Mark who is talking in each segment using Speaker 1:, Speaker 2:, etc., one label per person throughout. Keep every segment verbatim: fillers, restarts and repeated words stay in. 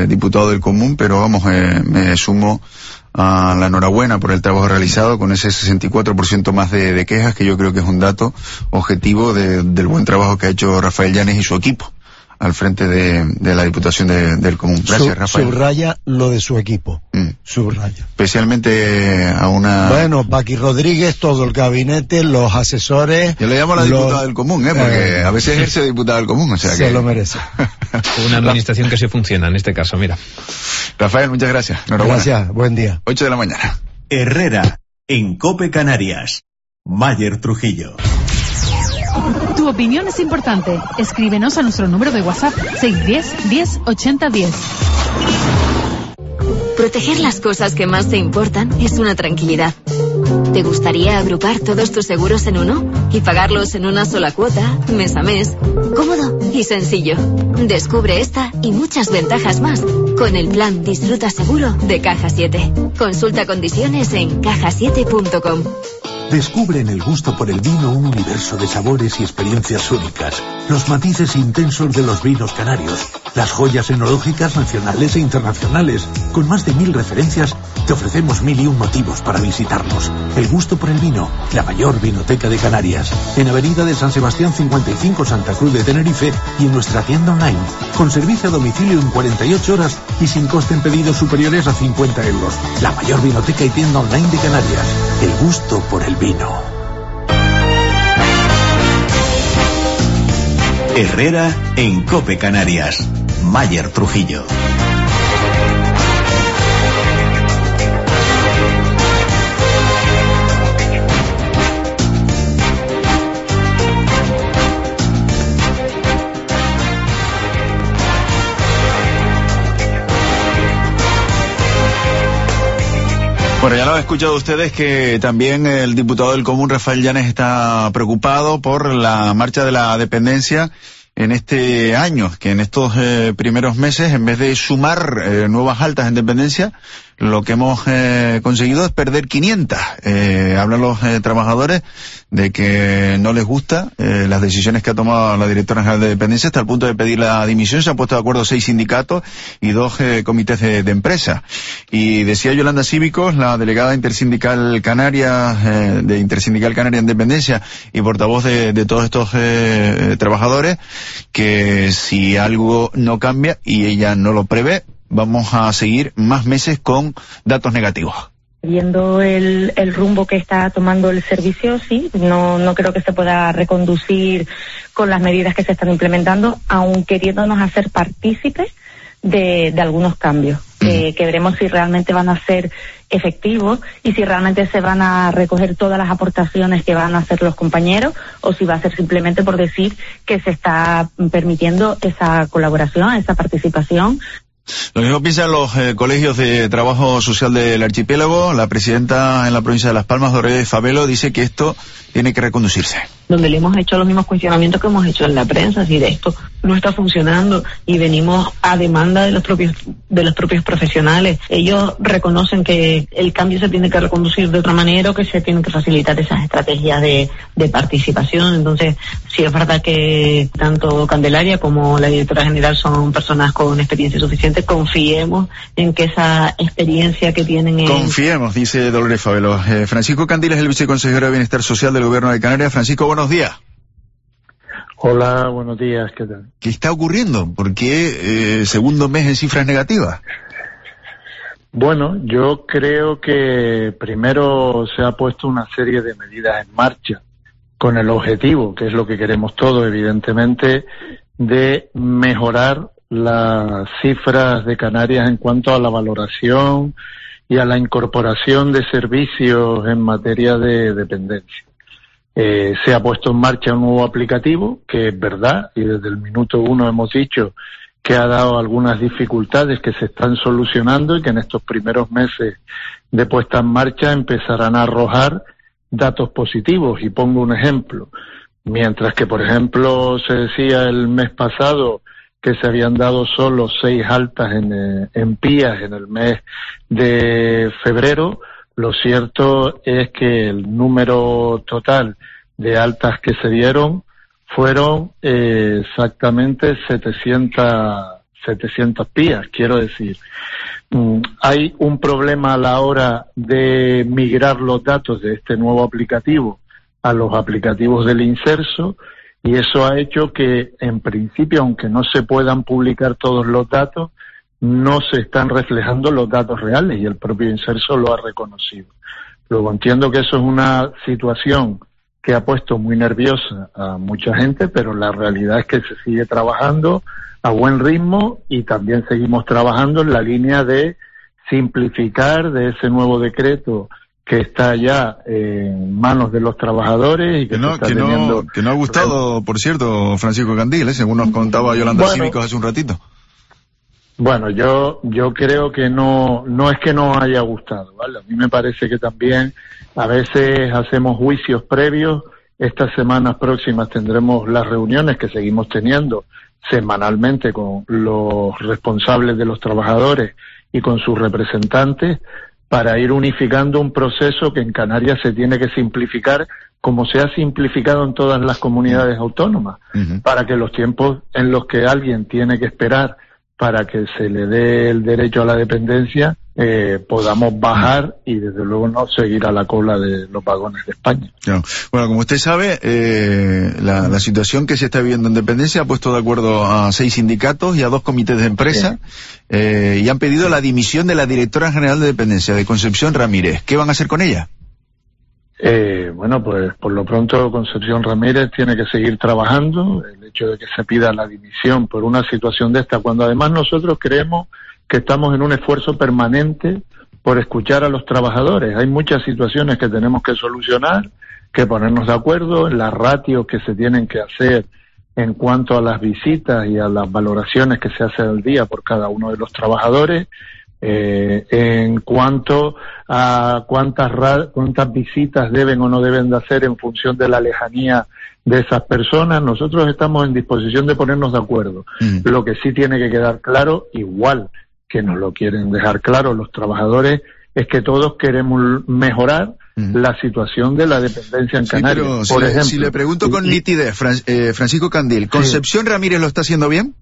Speaker 1: eh, diputado del Común, pero vamos, eh, me sumo a la enhorabuena por el trabajo realizado con ese sesenta y cuatro por ciento más de, de quejas, que yo creo que es un dato objetivo de, del buen trabajo que ha hecho Rafael Llanes y su equipo al frente de, de la Diputación de, del Común. Gracias,
Speaker 2: Sub,
Speaker 1: Rafael.
Speaker 2: Subraya lo de su equipo. Mm. Subraya.
Speaker 1: Especialmente a una...
Speaker 2: Bueno, Paqui Rodríguez, todo el gabinete, los asesores...
Speaker 1: Yo le llamo a la diputada los... del Común, ¿eh? Porque eh... a veces ejerce diputada del Común, o sea
Speaker 2: se
Speaker 1: que...
Speaker 2: Se lo merece.
Speaker 3: Una administración que sí funciona en este caso, mira.
Speaker 1: Rafael, muchas gracias.
Speaker 2: Enhorabuena. Gracias, buen día.
Speaker 1: ocho de la mañana.
Speaker 4: Herrera, en COPE Canarias. Mayer Trujillo.
Speaker 5: Tu opinión es importante. Escríbenos a nuestro número de WhatsApp seis uno cero, diez, ochenta, diez.
Speaker 6: Proteger las cosas que más te importan es una tranquilidad. ¿Te gustaría agrupar todos tus seguros en uno y pagarlos en una sola cuota, mes a mes? Cómodo y sencillo. Descubre esta y muchas ventajas más con el plan Disfruta Seguro de Caja siete. Consulta condiciones en caja siete punto com.
Speaker 7: Descubre en el gusto por el vino un universo de sabores y experiencias únicas, los matices intensos de los vinos canarios, las joyas enológicas nacionales e internacionales. Con más de mil referencias, te ofrecemos mil y un motivos para visitarnos. El gusto por el vino, la mayor vinoteca de Canarias, en Avenida de San Sebastián cincuenta y cinco, Santa Cruz de Tenerife, y en nuestra tienda online, con servicio a domicilio en cuarenta y ocho horas y sin coste en pedidos superiores a cincuenta euros. La mayor vinoteca y tienda online de Canarias. El gusto por el vino.
Speaker 4: Herrera en COPE Canarias. Mayer Trujillo.
Speaker 1: Bueno, ya lo han escuchado ustedes que también el diputado del Común, Rafael Llanes, está preocupado por la marcha de la dependencia en este año, que en estos eh, primeros meses, en vez de sumar eh, nuevas altas en dependencia, lo que hemos eh, conseguido es perder quinientas. Eh, hablan los eh, trabajadores de que no les gusta eh, las decisiones que ha tomado la directora general de dependencia, hasta el punto de pedir la dimisión. Se han puesto de acuerdo seis sindicatos y dos eh, comités de, de empresa. Y decía Yolanda Cívicos, la delegada intersindical canaria, eh, de Intersindical Canaria en Dependencia y portavoz de, de todos estos eh, trabajadores, que si algo no cambia, y ella no lo prevé, vamos a seguir más meses con datos negativos.
Speaker 8: Viendo el, el rumbo que está tomando el servicio, sí, no, no creo que se pueda reconducir con las medidas que se están implementando, aun queriéndonos hacer partícipes de, de algunos cambios, mm. eh, que veremos si realmente van a ser efectivos y si realmente se van a recoger todas las aportaciones que van a hacer los compañeros, o si va a ser simplemente por decir que se está permitiendo esa colaboración, esa participación.
Speaker 1: Lo mismo piensan los eh, colegios de trabajo social del archipiélago. La presidenta en la provincia de Las Palmas, Dolores Fabelo, dice que esto tiene que reconducirse.
Speaker 9: Donde le hemos hecho los mismos cuestionamientos que hemos hecho en la prensa, es decir, esto no está funcionando y venimos a demanda de los propios de los propios profesionales. Ellos reconocen que el cambio se tiene que reconducir de otra manera, o que se tienen que facilitar esas estrategias de, de participación. Entonces, sí es verdad que tanto Candelaria como la directora general son personas con experiencia suficiente. Confiemos en que esa experiencia que tienen en...
Speaker 1: Confiemos, dice Dolores Fabelo. Eh, Francisco Candil es el viceconsejero de Bienestar Social del Gobierno de Canarias. Francisco, buenos días.
Speaker 10: Hola, buenos días, ¿qué tal?
Speaker 1: ¿Qué está ocurriendo? ¿Por qué eh, segundo mes en cifras negativas?
Speaker 10: Bueno, yo creo que primero se ha puesto una serie de medidas en marcha con el objetivo, que es lo que queremos todos, evidentemente, de mejorar las cifras de Canarias en cuanto a la valoración y a la incorporación de servicios en materia de dependencia. Eh, se ha puesto en marcha un nuevo aplicativo, que es verdad, y desde el minuto uno hemos dicho que ha dado algunas dificultades que se están solucionando y que en estos primeros meses de puesta en marcha empezarán a arrojar datos positivos. Y pongo un ejemplo. Mientras que, por ejemplo, se decía el mes pasado que se habían dado solo seis altas en, en P I A S en el mes de febrero, lo cierto es que el número total de altas que se dieron fueron eh, exactamente setecientas setecientos pías. Quiero decir, mm, hay un problema a la hora de migrar los datos de este nuevo aplicativo a los aplicativos del Inserso, y eso ha hecho que, en principio, aunque no se puedan publicar todos los datos, no se están reflejando los datos reales, y el propio Inserso lo ha reconocido. Luego entiendo que eso es una situación que ha puesto muy nerviosa a mucha gente, pero la realidad es que se sigue trabajando a buen ritmo, y también seguimos trabajando en la línea de simplificar de ese nuevo decreto que está ya en manos de los trabajadores y que,
Speaker 1: que no,
Speaker 10: está
Speaker 1: que
Speaker 10: teniendo...
Speaker 1: no, que no ha gustado, por cierto, Francisco Candil, ¿eh? Según nos contaba Yolanda
Speaker 10: Bueno,
Speaker 1: Cívicos hace un ratito.
Speaker 10: Bueno, yo yo creo que no no es que no haya gustado, ¿vale? A mí me parece que también a veces hacemos juicios previos. Estas semanas próximas tendremos las reuniones que seguimos teniendo semanalmente con los responsables de los trabajadores y con sus representantes, para ir unificando un proceso que en Canarias se tiene que simplificar, como se ha simplificado en todas las comunidades autónomas, uh-huh. para que los tiempos en los que alguien tiene que esperar para que se le dé el derecho a la dependencia, eh, podamos bajar y desde luego no seguir a la cola de los vagones de España.
Speaker 1: Claro. Bueno, como usted sabe, eh, la, la situación que se está viviendo en dependencia ha puesto de acuerdo a seis sindicatos y a dos comités de empresa, sí. eh, y han pedido la dimisión de la directora general de dependencia, de Concepción Ramírez. ¿Qué van a hacer con ella?
Speaker 10: Eh, bueno, pues por lo pronto Concepción Ramírez tiene que seguir trabajando. El hecho de que se pida la dimisión por una situación de esta, cuando además nosotros creemos que estamos en un esfuerzo permanente por escuchar a los trabajadores. Hay muchas situaciones que tenemos que solucionar, que ponernos de acuerdo en las ratios que se tienen que hacer en cuanto a las visitas y a las valoraciones que se hacen al día por cada uno de los trabajadores. Eh, en cuanto a cuántas ra- cuántas visitas deben o no deben de hacer en función de la lejanía de esas personas, nosotros estamos en disposición de ponernos de acuerdo. Mm. Lo que sí tiene que quedar claro, igual que nos lo quieren dejar claro los trabajadores, es que todos queremos mejorar mm. la situación de la dependencia en
Speaker 1: sí,
Speaker 10: Canarias.
Speaker 1: Pero
Speaker 10: Por
Speaker 1: si,
Speaker 10: ejemplo,
Speaker 1: le, si le pregunto con nitidez, Fran, eh, Francisco Candil, ¿Concepción sí. Ramírez lo está haciendo bien?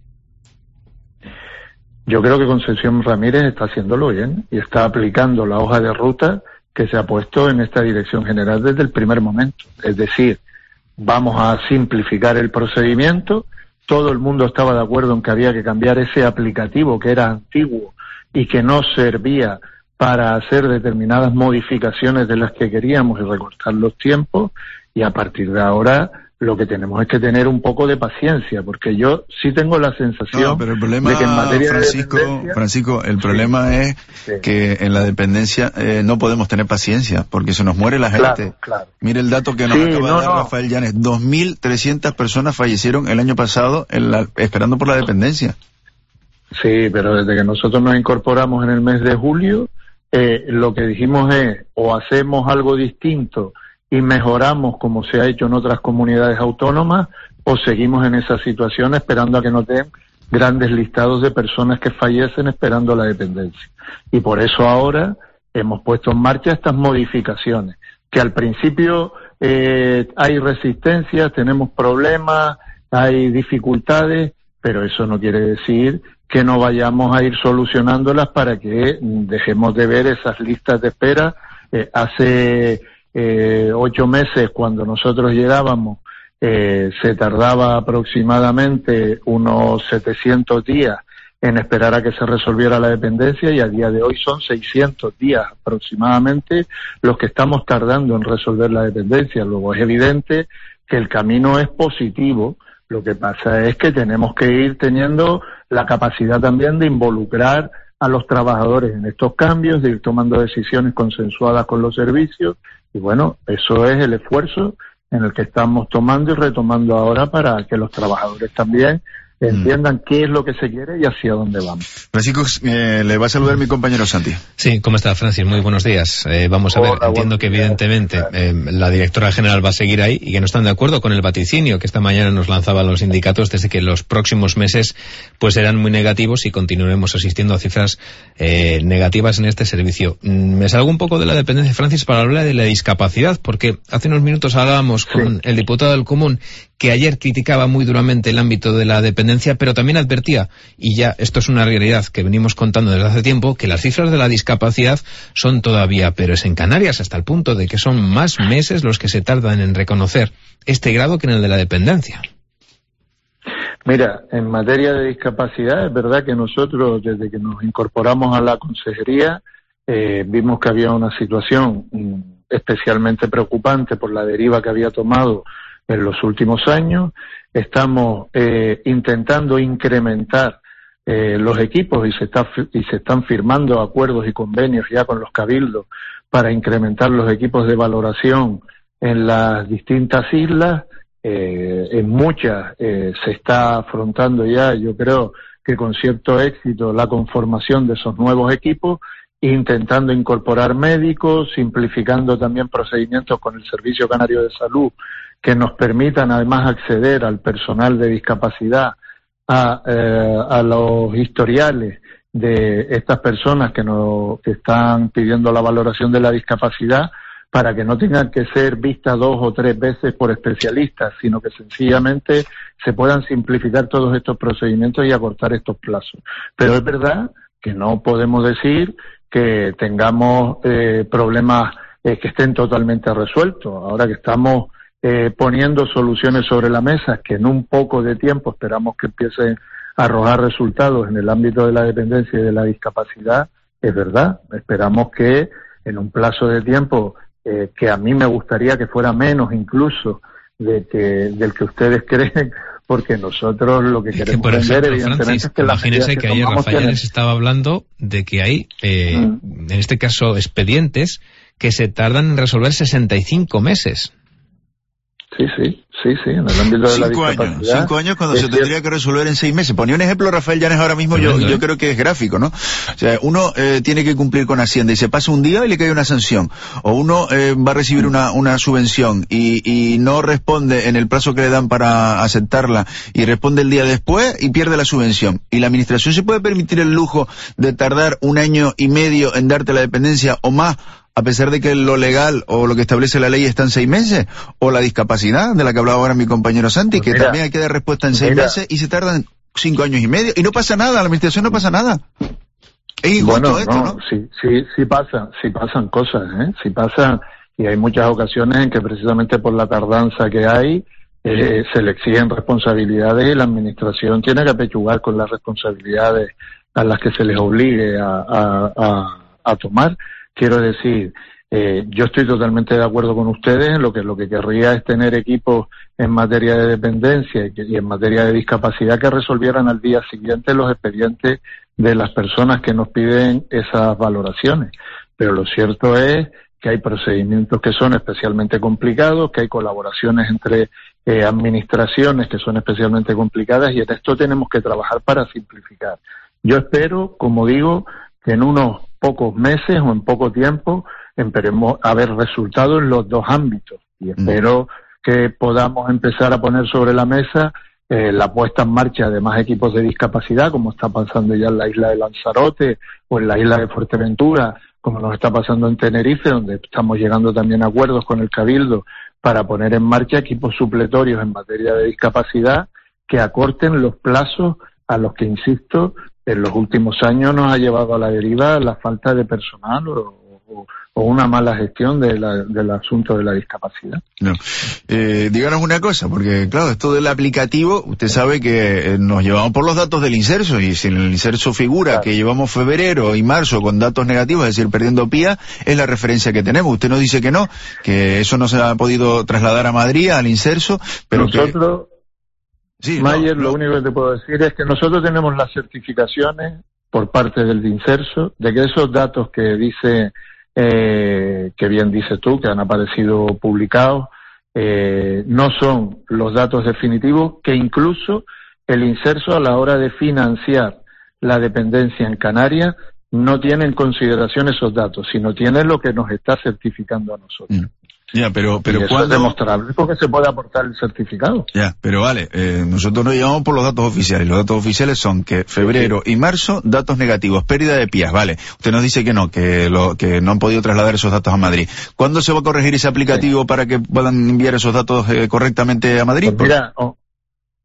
Speaker 10: Yo creo que Concepción Ramírez está haciéndolo bien y está aplicando la hoja de ruta que se ha puesto en esta dirección general desde el primer momento. Es decir, vamos a simplificar el procedimiento. Todo el mundo estaba de acuerdo en que había que cambiar ese aplicativo que era antiguo y que no servía para hacer determinadas modificaciones de las que queríamos y recortar los tiempos, y a partir de ahora lo que tenemos es que tener un poco de paciencia, porque yo sí tengo la sensación
Speaker 1: no, pero el problema,
Speaker 10: de que en materia
Speaker 1: Francisco,
Speaker 10: de dependencia...
Speaker 1: Francisco, el problema sí, es sí. que en la dependencia eh, no podemos tener paciencia, porque se nos muere la gente.
Speaker 10: Claro, claro.
Speaker 1: Mire el dato que nos
Speaker 10: sí,
Speaker 1: acaba
Speaker 10: no,
Speaker 1: de dar
Speaker 10: no.
Speaker 1: Rafael Llanes, dos mil trescientas personas fallecieron el año pasado en la, esperando por la dependencia.
Speaker 10: Sí, pero desde que nosotros nos incorporamos en el mes de julio, eh, lo que dijimos es, o hacemos algo distinto y mejoramos como se ha hecho en otras comunidades autónomas, o seguimos en esa situación esperando a que nos den grandes listados de personas que fallecen esperando la dependencia. Y por eso ahora hemos puesto en marcha estas modificaciones, que al principio eh, hay resistencias, tenemos problemas, hay dificultades, pero eso no quiere decir que no vayamos a ir solucionándolas para que dejemos de ver esas listas de espera. Eh, hace... Eh, ocho meses, cuando nosotros llegábamos, eh, se tardaba aproximadamente unos setecientos días en esperar a que se resolviera la dependencia, y a día de hoy son seiscientos días aproximadamente los que estamos tardando en resolver la dependencia. Luego es evidente que el camino es positivo. Lo que pasa es que tenemos que ir teniendo la capacidad también de involucrar a los trabajadores en estos cambios, de ir tomando decisiones consensuadas con los servicios. Y bueno, eso es el esfuerzo en el que estamos tomando y retomando ahora para que los trabajadores también entiendan mm. qué es lo que se quiere y hacia dónde vamos.
Speaker 1: Francisco, eh, le va a saludar mi compañero Santi.
Speaker 3: Sí, ¿cómo está, Francis? Muy buenos días. Eh, vamos a Hola, ver, entiendo que evidentemente eh, la directora general va a seguir ahí y que no están de acuerdo con el vaticinio que esta mañana nos lanzaban los sindicatos desde que los próximos meses pues serán muy negativos y continuaremos asistiendo a cifras eh, negativas en este servicio. Me salgo un poco de la dependencia, Francis, para hablar de la discapacidad, porque hace unos minutos hablábamos con sí. el diputado del Común, que ayer criticaba muy duramente el ámbito de la dependencia dependencia, pero también advertía, y ya esto es una realidad que venimos contando desde hace tiempo, que las cifras de la discapacidad son todavía peores en Canarias, hasta el punto de que son más meses los que se tardan en reconocer este grado que en el de la dependencia.
Speaker 10: Mira, en materia de discapacidad, es verdad que nosotros, desde que nos incorporamos a la consejería, eh, vimos que había una situación mm, especialmente preocupante por la deriva que había tomado en los últimos años. Estamos eh, intentando incrementar eh, los equipos y se, está, y se están firmando acuerdos y convenios ya con los cabildos para incrementar los equipos de valoración en las distintas islas. Eh, en muchas eh, se está afrontando ya, yo creo que con cierto éxito, la conformación de esos nuevos equipos, intentando incorporar médicos, simplificando también procedimientos con el Servicio Canario de Salud que nos permitan además acceder al personal de discapacidad a, eh, a los historiales de estas personas que, nos, que están pidiendo la valoración de la discapacidad, para que no tengan que ser vistas dos o tres veces por especialistas, sino que sencillamente se puedan simplificar todos estos procedimientos y acortar estos plazos. Pero es verdad que no podemos decir que tengamos eh, problemas eh, que estén totalmente resueltos. Ahora que estamos eh, poniendo soluciones sobre la mesa, que en un poco de tiempo esperamos que empiecen a arrojar resultados en el ámbito de la dependencia y de la discapacidad, es verdad. Esperamos que en un plazo de tiempo Eh, que a mí me gustaría que fuera menos incluso de que, del que ustedes creen, porque nosotros lo que
Speaker 3: es
Speaker 10: queremos
Speaker 3: que
Speaker 10: entender,
Speaker 3: ejemplo,
Speaker 10: evidentemente,
Speaker 3: Francis,
Speaker 10: es que las
Speaker 3: imagínese
Speaker 10: medidas
Speaker 3: que,
Speaker 10: que
Speaker 3: ayer Rafael
Speaker 10: tienen...
Speaker 3: les estaba hablando de que hay, eh, mm. en este caso, expedientes que se tardan en resolver sesenta y cinco meses.
Speaker 10: Sí, sí, sí, sí, en el ámbito de la discapacidad.
Speaker 1: Años, cinco años cuando se tendría que resolver en seis meses. Ponía un ejemplo, Rafael Llanes, ahora mismo, yo, yo creo que es gráfico, ¿no? O sea, uno eh, tiene que cumplir con Hacienda y se pasa un día y le cae una sanción. O uno eh, va a recibir una, una subvención y, y no responde en el plazo que le dan para aceptarla y responde el día después y pierde la subvención. Y la administración se puede permitir el lujo de tardar un año y medio en darte la dependencia o más, a pesar de que lo legal o lo que establece la ley está en seis meses, o la discapacidad de la que hablaba ahora mi compañero Santi, pues que mira, también hay que dar respuesta en seis mira, meses y se tardan cinco años y medio y no pasa nada, la administración no pasa nada. Es injusto bueno, esto, ¿no? ¿no?
Speaker 10: Sí, sí, sí pasan, sí pasan cosas, ¿eh? Sí pasan, y hay muchas ocasiones en que precisamente por la tardanza que hay, eh, se le exigen responsabilidades y la administración tiene que apechugar con las responsabilidades a las que se les obligue a, a, a, a tomar. Quiero decir, eh, yo estoy totalmente de acuerdo con ustedes en lo que lo que querría es tener equipos en materia de dependencia y, que, y en materia de discapacidad que resolvieran al día siguiente los expedientes de las personas que nos piden esas valoraciones. Pero lo cierto es que hay procedimientos que son especialmente complicados, que hay colaboraciones entre eh, administraciones que son especialmente complicadas, y en esto tenemos que trabajar para simplificar. Yo espero, como digo, que en unos pocos meses o en poco tiempo esperemos a ver resultados en los dos ámbitos, y espero mm. que podamos empezar a poner sobre la mesa eh, la puesta en marcha de más equipos de discapacidad, como está pasando ya en la isla de Lanzarote o en la isla de Fuerteventura, como nos está pasando en Tenerife, donde estamos llegando también a acuerdos con el Cabildo para poner en marcha equipos supletorios en materia de discapacidad que acorten los plazos a los que, insisto, en los últimos años nos ha llevado a la deriva la falta de personal o, o, o una mala gestión de la, del asunto de la discapacidad.
Speaker 1: No. Eh, díganos una cosa, porque claro, esto del aplicativo, usted sabe que eh, nos llevamos por los datos del inserso, y si en el inserso figura claro. que llevamos febrero y marzo con datos negativos, es decir, perdiendo P I A, es la referencia que tenemos. Usted nos dice que no, que eso no se ha podido trasladar a Madrid, al inserso, pero
Speaker 10: nosotros...
Speaker 1: que... Sí,
Speaker 10: Mayer,
Speaker 1: no, no.
Speaker 10: Lo único que te puedo decir es que nosotros tenemos las certificaciones por parte del INSERSO de que esos datos que dice, eh, que bien dices tú, que han aparecido publicados, eh, no son los datos definitivos, que incluso el INSERSO a la hora de financiar la dependencia en Canarias no tiene en consideración esos datos, sino tiene lo que nos está certificando a nosotros. Mm.
Speaker 1: Ya, pero, pero
Speaker 10: y eso
Speaker 1: ¿cuándo?
Speaker 10: Es demostrable porque se puede aportar el certificado.
Speaker 1: Ya, pero vale, eh, nosotros nos llevamos por los datos oficiales. Los datos oficiales son que febrero y marzo, datos negativos, pérdida de P I A, vale. Usted nos dice que no, que lo, que no han podido trasladar esos datos a Madrid. ¿Cuándo se va a corregir ese aplicativo sí. para que puedan enviar esos datos eh, correctamente a Madrid?
Speaker 10: Pues mira, oh,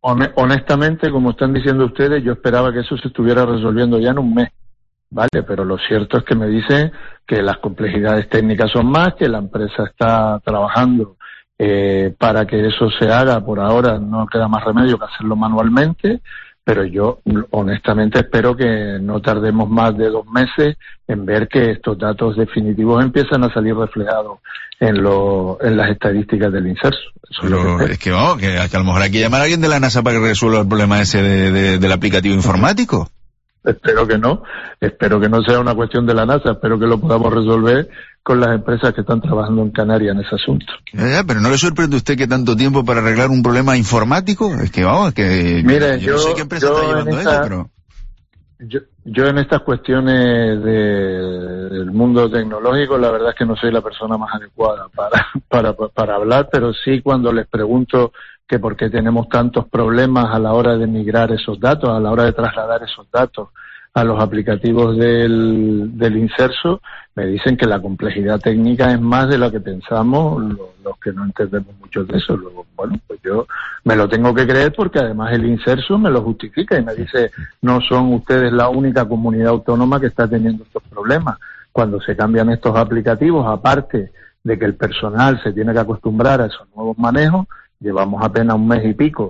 Speaker 10: honestamente, como están diciendo ustedes, yo esperaba que eso se estuviera resolviendo ya en un mes, ¿vale? Pero lo cierto es que me dicen que las complejidades técnicas son más, que la empresa está trabajando eh, para que eso se haga. Por ahora no queda más remedio que hacerlo manualmente, pero yo honestamente espero que no tardemos más de dos meses en ver que estos datos definitivos empiezan a salir reflejados en lo, en las estadísticas del inserso. Eso
Speaker 1: pero
Speaker 10: es, lo que
Speaker 1: es que vamos, que, que a lo mejor hay que llamar a alguien de la NASA para que resuelva el problema ese de, de, del aplicativo informático.
Speaker 10: Espero que no, espero que no sea una cuestión de la NASA, espero que lo podamos resolver con las empresas que están trabajando en Canarias en ese asunto.
Speaker 1: Eh, pero ¿no le sorprende a usted que tanto tiempo para arreglar un problema informático? Es que vamos, que
Speaker 10: Mire,
Speaker 1: yo, yo no sé qué empresa está llevando
Speaker 10: esta,
Speaker 1: eso, pero...
Speaker 10: Yo, yo en estas cuestiones de, del mundo tecnológico, la verdad es que no soy la persona más adecuada para, para, para hablar, pero sí cuando les pregunto que por qué tenemos tantos problemas a la hora de migrar esos datos, a la hora de trasladar esos datos a los aplicativos del, del inserso, me dicen que la complejidad técnica es más de lo que pensamos los, los que no entendemos mucho de eso. Luego, bueno, pues yo me lo tengo que creer porque además el inserso me lo justifica y me dice, no son ustedes la única comunidad autónoma que está teniendo estos problemas. Cuando se cambian estos aplicativos, aparte de que el personal se tiene que acostumbrar a esos nuevos manejos, llevamos apenas un mes y pico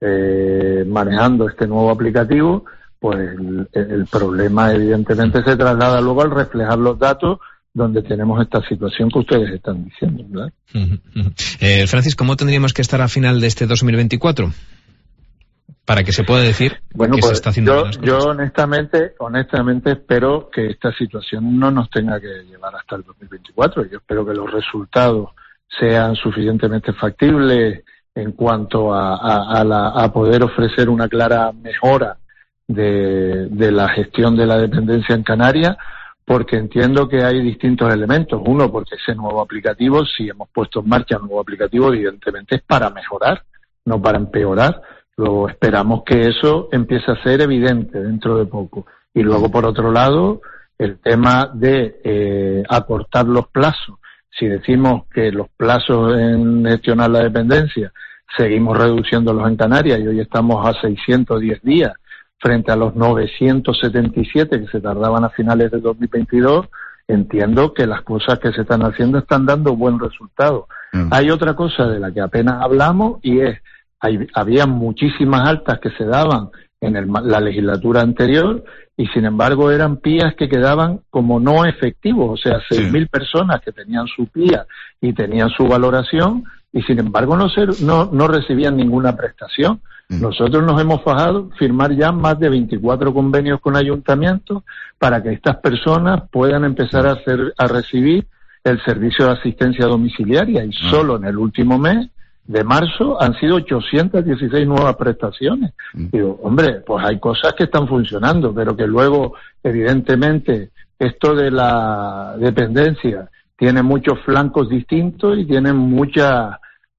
Speaker 10: eh, manejando este nuevo aplicativo, pues el, el problema evidentemente se traslada luego al reflejar los datos donde tenemos esta situación que ustedes están diciendo, ¿verdad?
Speaker 3: Uh-huh, uh-huh. Eh, Francis, ¿cómo tendríamos que estar a final de este dos mil veinticuatro? Para que se pueda decir
Speaker 10: bueno,
Speaker 3: que
Speaker 10: pues
Speaker 3: se está haciendo
Speaker 10: yo,
Speaker 3: bien las cosas.
Speaker 10: yo honestamente, honestamente espero que esta situación no nos tenga que llevar hasta el dos mil veinticuatro. Yo espero que los resultados sean suficientemente factibles en cuanto a, a, a, la, a poder ofrecer una clara mejora de, de la gestión de la dependencia en Canarias, porque entiendo que hay distintos elementos. Uno, porque ese nuevo aplicativo, si hemos puesto en marcha un nuevo aplicativo, evidentemente es para mejorar, no para empeorar. Luego esperamos que eso empiece a ser evidente dentro de poco. Y luego, por otro lado, el tema de eh, acortar los plazos. Si decimos que los plazos en gestionar la dependencia seguimos reduciéndolos en Canarias y hoy estamos a seiscientos diez días frente a los novecientos setenta y siete que se tardaban a finales de dos mil veintidós, entiendo que las cosas que se están haciendo están dando buen resultado. Mm. Hay otra cosa de la que apenas hablamos y es, hay, había muchísimas altas que se daban en el, la legislatura anterior y sin embargo eran P I As que quedaban como no efectivos, o sea, seis mil sí. personas que tenían su P I A y tenían su valoración y sin embargo no, ser, no, no recibían ninguna prestación. Mm. Nosotros nos hemos fajado firmar ya más de veinticuatro convenios con ayuntamientos para que estas personas puedan empezar a, hacer, a recibir el servicio de asistencia domiciliaria y mm. solo en el último mes de marzo han sido ochocientas dieciséis nuevas prestaciones. Mm. Digo, hombre, pues hay cosas que están funcionando, pero que luego, evidentemente, esto de la dependencia tiene muchos flancos distintos y tiene muchas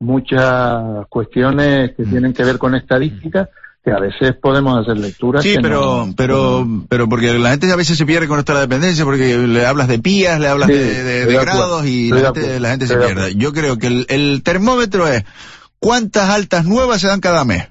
Speaker 10: muchas cuestiones que mm. tienen que ver con estadísticas que a veces podemos hacer lecturas.
Speaker 1: Sí,
Speaker 10: que
Speaker 1: pero,
Speaker 10: no,
Speaker 1: pero,
Speaker 10: no...
Speaker 1: pero porque la gente a veces se pierde con esto de la dependencia, porque le hablas de P I As, le hablas sí, de, de, de grados y la gente, la gente se pierde. Yo creo que el, el termómetro es cuántas altas nuevas se dan cada mes.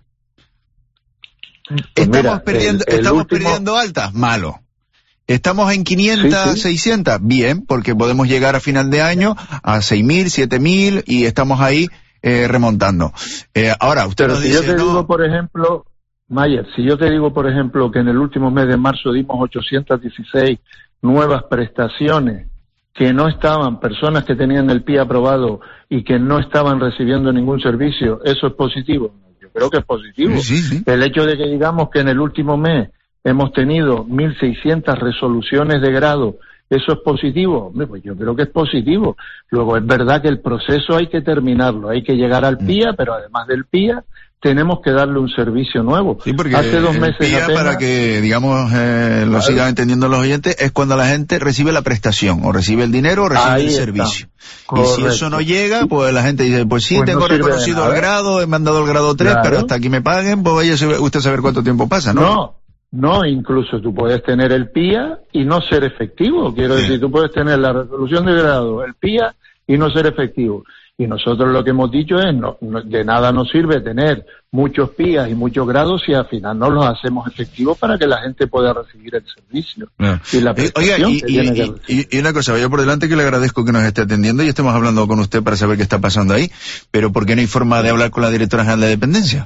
Speaker 1: Pues estamos mira, perdiendo, el, el estamos último... perdiendo altas, malo. Estamos en quinientas, sí, sí. seiscientas, bien, porque podemos llegar a final de año a seis mil, siete mil y estamos ahí eh, remontando. Eh, ahora, usted
Speaker 10: pero
Speaker 1: nos
Speaker 10: si
Speaker 1: dice,
Speaker 10: yo te
Speaker 1: no...
Speaker 10: digo, por ejemplo, Mayer, si yo te digo, por ejemplo, que en el último mes de marzo dimos ochocientas dieciséis nuevas prestaciones que no estaban, personas que tenían el P I A aprobado y que no estaban recibiendo ningún servicio, ¿eso es positivo? Yo creo que es positivo.
Speaker 1: Sí, sí.
Speaker 10: El hecho de que digamos que en el último mes hemos tenido mil seiscientas resoluciones de grado, ¿eso es positivo? Hombre, pues yo creo que es positivo. Luego, es verdad que el proceso hay que terminarlo, hay que llegar al P I A, pero además del P I A, tenemos que darle un servicio nuevo.
Speaker 1: Sí, porque
Speaker 10: hace dos meses
Speaker 1: P I A,
Speaker 10: apenas,
Speaker 1: para que, digamos, eh, lo sigan entendiendo los oyentes, es cuando la gente recibe la prestación, o recibe el dinero o recibe
Speaker 10: Ahí
Speaker 1: el
Speaker 10: está.
Speaker 1: servicio.
Speaker 10: Correcto.
Speaker 1: Y si eso no llega, pues la gente dice, pues sí,
Speaker 10: pues
Speaker 1: tengo
Speaker 10: no
Speaker 1: reconocido el grado, he mandado el grado tres,
Speaker 10: claro.
Speaker 1: pero hasta aquí me paguen, pues vaya usted a saber cuánto tiempo pasa, ¿no?
Speaker 10: No. No, incluso tú puedes tener el P I A y no ser efectivo. Quiero sí. decir, tú puedes tener la resolución de grado, el P I A y no ser efectivo. Y nosotros lo que hemos dicho es, no, no, de nada nos sirve tener muchos P I As y muchos grados si al final no los hacemos efectivos para que la gente pueda recibir el servicio.
Speaker 1: No.
Speaker 10: Y la
Speaker 1: eh, oiga, y,
Speaker 10: que
Speaker 1: y,
Speaker 10: tiene que
Speaker 1: y, y una cosa, vaya por delante que le agradezco que nos esté atendiendo y estemos hablando con usted para saber qué está pasando ahí, pero ¿por qué no hay forma de hablar con la directora general de dependencia?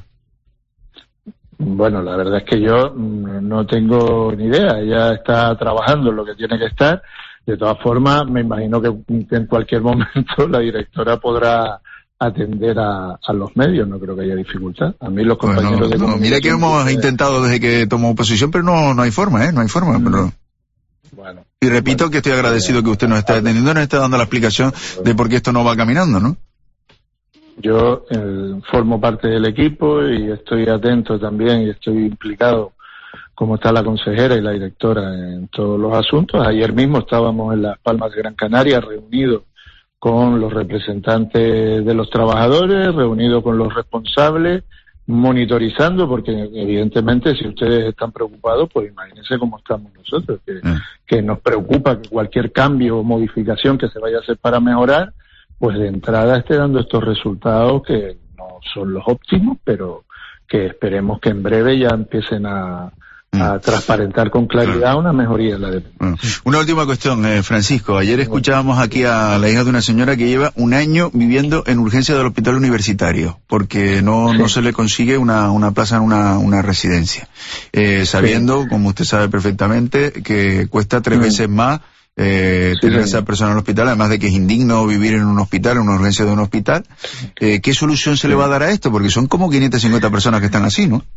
Speaker 10: Bueno, la verdad es que yo no tengo ni idea. Ella está trabajando en lo que tiene que estar. De todas formas, me imagino que en cualquier momento la directora podrá atender a, a los medios. No creo que haya dificultad. A mí los compañeros
Speaker 1: bueno,
Speaker 10: de
Speaker 1: no, mira que hemos que... intentado desde que tomó posición, pero no no hay forma, ¿eh? No hay forma. Mm. Pero...
Speaker 10: Bueno.
Speaker 1: Y repito bueno, que estoy agradecido que usted nos esté atendiendo, nos está dando la explicación de por qué esto no va caminando, ¿no?
Speaker 10: Yo eh, formo parte del equipo y estoy atento también y estoy implicado como está la consejera y la directora en todos los asuntos. Ayer mismo estábamos en Las Palmas de Gran Canaria reunidos con los representantes de los trabajadores, reunidos con los responsables, monitorizando, porque evidentemente si ustedes están preocupados, pues imagínense cómo estamos nosotros, que, mm. que nos preocupa que cualquier cambio o modificación que se vaya a hacer para mejorar, pues de entrada esté dando estos resultados que no son los óptimos, pero que esperemos que en breve ya empiecen a a transparentar con claridad una mejoría en la dependencia.
Speaker 1: Una última cuestión, eh, Francisco. Ayer escuchábamos aquí a la hija de una señora que lleva un año viviendo en urgencia del hospital universitario porque no sí. no se le consigue una una plaza en una una residencia. Eh, sabiendo, sí. como usted sabe perfectamente, que cuesta tres sí. veces más eh, sí, tener sí. a esa persona en el hospital, además de que es indigno vivir en un hospital, en una urgencia de un hospital. Eh, ¿Qué solución se sí. le va a dar a esto? Porque son como quinientas cincuenta personas que están así, ¿no?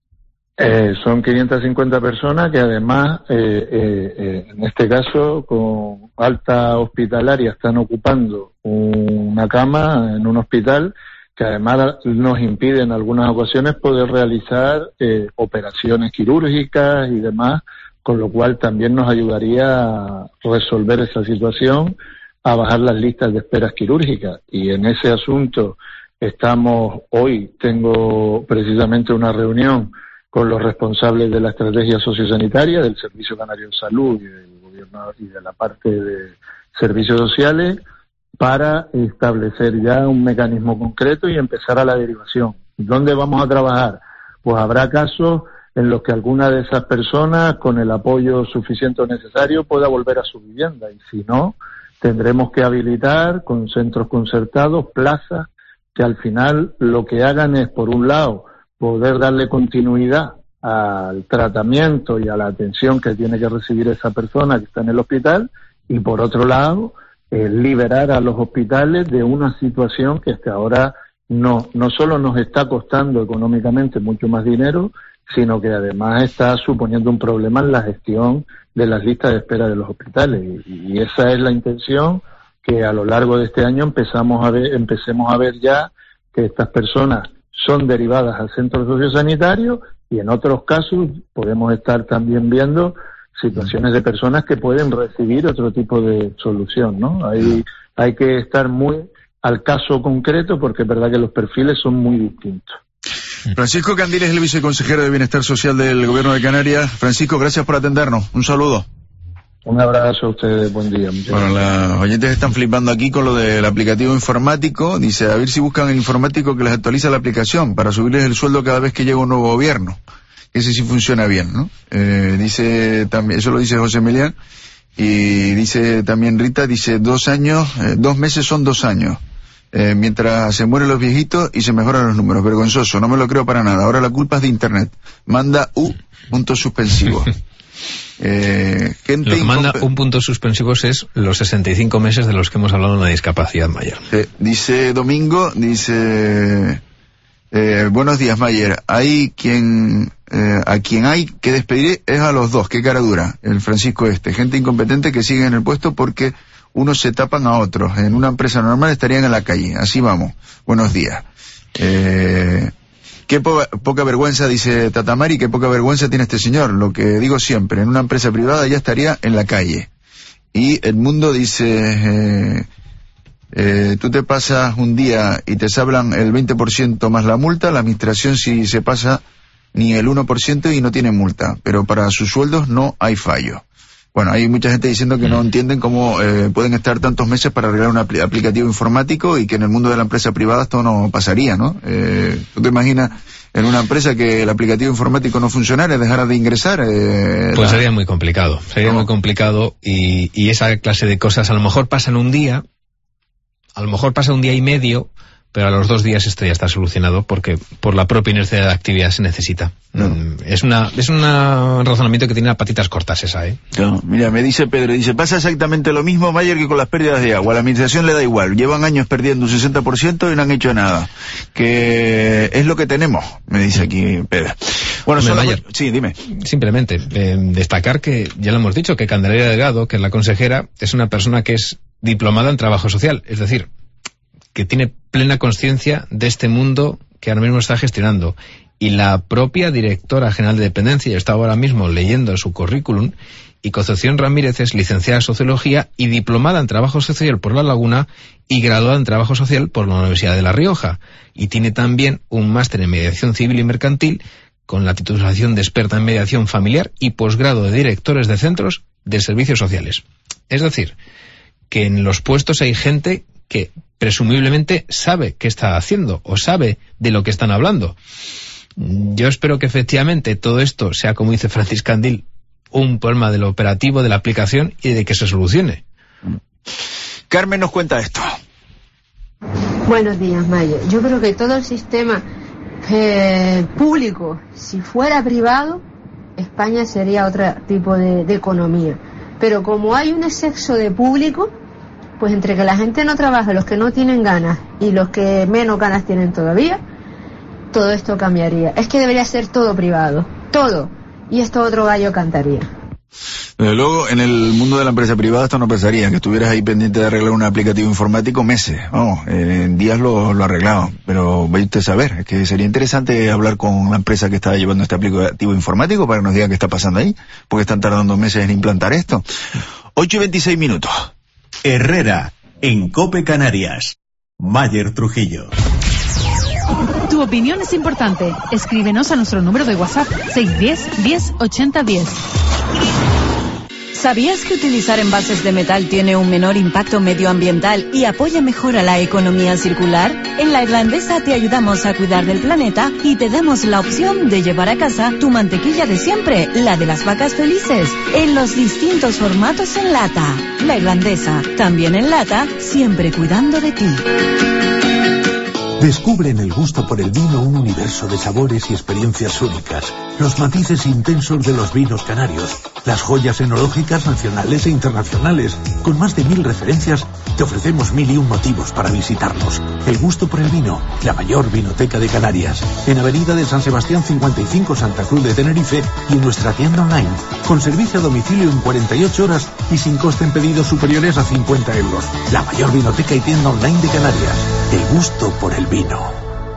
Speaker 10: Eh, son quinientas cincuenta personas que además, eh, eh, eh, en este caso, con alta hospitalaria, están ocupando una cama en un hospital que además nos impide en algunas ocasiones poder realizar eh, operaciones quirúrgicas y demás, con lo cual también nos ayudaría a resolver esa situación, a bajar las listas de esperas quirúrgicas. Y en ese asunto estamos, hoy tengo precisamente una reunión con los responsables de la estrategia sociosanitaria, del Servicio Canario de Salud y del gobierno y de la parte de servicios sociales, para establecer ya un mecanismo concreto y empezar a la derivación. ¿Dónde vamos a trabajar? Pues habrá casos en los que alguna de esas personas, con el apoyo suficiente o necesario, pueda volver a su vivienda, y si no, tendremos que habilitar con centros concertados plazas que al final lo que hagan es, por un lado, poder darle continuidad al tratamiento y a la atención que tiene que recibir esa persona que está en el hospital, y por otro lado, eh, liberar a los hospitales de una situación que hasta ahora no, no solo nos está costando económicamente mucho más dinero, sino que además está suponiendo un problema en la gestión de las listas de espera de los hospitales. Y, y esa es la intención, que a lo largo de este año empezamos a ver, empecemos a ver ya que estas personas son derivadas al centro sociosanitario, y en otros casos podemos estar también viendo situaciones de personas que pueden recibir otro tipo de solución, ¿no? Hay, hay que estar muy al caso concreto, porque es verdad que los perfiles son muy distintos.
Speaker 1: Francisco Candiles es el viceconsejero de Bienestar Social del Gobierno de Canarias. Francisco, gracias por atendernos. Un saludo.
Speaker 10: Un abrazo a ustedes, buen día.
Speaker 1: Bueno, los oyentes están flipando aquí con lo del aplicativo informático. Dice, a ver si buscan el informático que les actualiza la aplicación para subirles el sueldo cada vez que llega un nuevo gobierno. Ese sí funciona bien, ¿no? Eh, dice también, eso lo dice José Emilián, y dice también Rita, dice, dos años, eh, dos meses son dos años. Eh, mientras se mueren los viejitos y se mejoran los números. Vergonzoso, no me lo creo para nada. Ahora la culpa es de Internet. Manda U, punto suspensivo. Eh, gente
Speaker 3: Lo que manda un punto suspensivo es los sesenta y cinco meses de los que hemos hablado en la discapacidad mayor.
Speaker 1: Eh, dice Domingo, dice, eh, buenos días Mayer, hay quien, eh, a quien hay que despedir es a los dos, qué cara dura, el Francisco este, gente incompetente que sigue en el puesto porque unos se tapan a otros, en una empresa normal estarían en la calle, así vamos, buenos días. Eh, Qué po poca vergüenza, dice Tatamari, qué poca vergüenza tiene este señor. Lo que digo siempre, en una empresa privada ya estaría en la calle. Y el mundo dice, eh, eh, tú te pasas un día y te sablan el veinte por ciento más la multa, la administración si se pasa ni el uno por ciento y no tiene multa. Pero para sus sueldos no hay fallo. Bueno, hay mucha gente diciendo que no entienden cómo eh, pueden estar tantos meses para arreglar un apl- aplicativo informático y que en el mundo de la empresa privada esto no pasaría, ¿no? Eh, ¿Tú te imaginas en una empresa que el aplicativo informático no funcionara, dejara de ingresar? Eh,
Speaker 3: pues
Speaker 1: la...
Speaker 3: sería muy complicado, sería no. muy complicado y, y esa clase de cosas a lo mejor pasan un día, a lo mejor pasa un día y medio, pero a los dos días esto ya está solucionado porque por la propia inercia de la actividad se necesita. No. Mm, es una es un razonamiento que tiene las patitas cortas esa, ¿eh?
Speaker 1: No, mira, me dice Pedro, dice, pasa exactamente lo mismo, Mayer, que con las pérdidas de agua. A la administración le da igual, llevan años perdiendo un sesenta por ciento y no han hecho nada. Que es lo que tenemos, me dice aquí Pedro. Bueno, solo...
Speaker 3: Mayer,
Speaker 1: sí, dime.
Speaker 3: Simplemente, eh, destacar que, ya lo hemos dicho, que Candelaria Delgado, que es la consejera, es una persona que es diplomada en trabajo social, es decir, que tiene plena conciencia de este mundo que ahora mismo está gestionando. Y la propia directora general de dependencia, yo estaba ahora mismo leyendo su currículum, y Concepción Ramírez es licenciada en Sociología y diplomada en Trabajo Social por La Laguna y graduada en Trabajo Social por la Universidad de La Rioja. Y tiene también un máster en Mediación Civil y Mercantil con la titulación de experta en mediación familiar y posgrado de directores de centros de servicios sociales. Es decir, que en los puestos hay gente que presumiblemente sabe qué está haciendo o sabe de lo que están hablando. Yo espero que efectivamente todo esto sea, como dice Francis Candil, un problema del operativo, de la aplicación y de que se solucione.
Speaker 1: Carmen nos cuenta esto.
Speaker 11: Buenos días, Mayer. Yo creo que todo el sistema eh, público, si fuera privado, España sería otro tipo de, de economía. Pero como hay un exceso de público, pues entre que la gente no trabaja, los que no tienen ganas y los que menos ganas tienen todavía, todo esto cambiaría. Es que debería ser todo privado, todo. Y esto otro gallo cantaría.
Speaker 1: Desde luego, en el mundo de la empresa privada esto no pasaría, que estuvieras ahí pendiente de arreglar un aplicativo informático meses, vamos, eh, en días lo, lo arreglado, pero vaya usted a saber, es que sería interesante hablar con la empresa que está llevando este aplicativo informático para que nos diga qué está pasando ahí, porque están tardando meses en implantar esto. ocho y veintiséis minutos.
Speaker 4: Herrera, en COPE Canarias. Mayer Trujillo.
Speaker 5: Tu opinión es importante. Escríbenos a nuestro número de WhatsApp seis uno cero, diez, ochenta, diez.
Speaker 12: ¿Sabías que utilizar envases de metal tiene un menor impacto medioambiental y apoya mejor a la economía circular? En La Irlandesa te ayudamos a cuidar del planeta y te damos la opción de llevar a casa tu mantequilla de siempre, la de las vacas felices, en los distintos formatos en lata. La Irlandesa, también en lata, siempre cuidando de ti.
Speaker 7: Descubre en el gusto por el vino un universo de sabores y experiencias únicas, los matices intensos de los vinos canarios, las joyas enológicas nacionales e internacionales. Con más de mil referencias, te ofrecemos mil y un motivos para visitarnos. El gusto por el vino, la mayor vinoteca de Canarias, en Avenida de San Sebastián cincuenta y cinco, Santa Cruz de Tenerife, y en nuestra tienda online, con servicio a domicilio en cuarenta y ocho horas y sin coste en pedidos superiores a cincuenta euros. La mayor vinoteca y tienda online de Canarias. El gusto por el vino.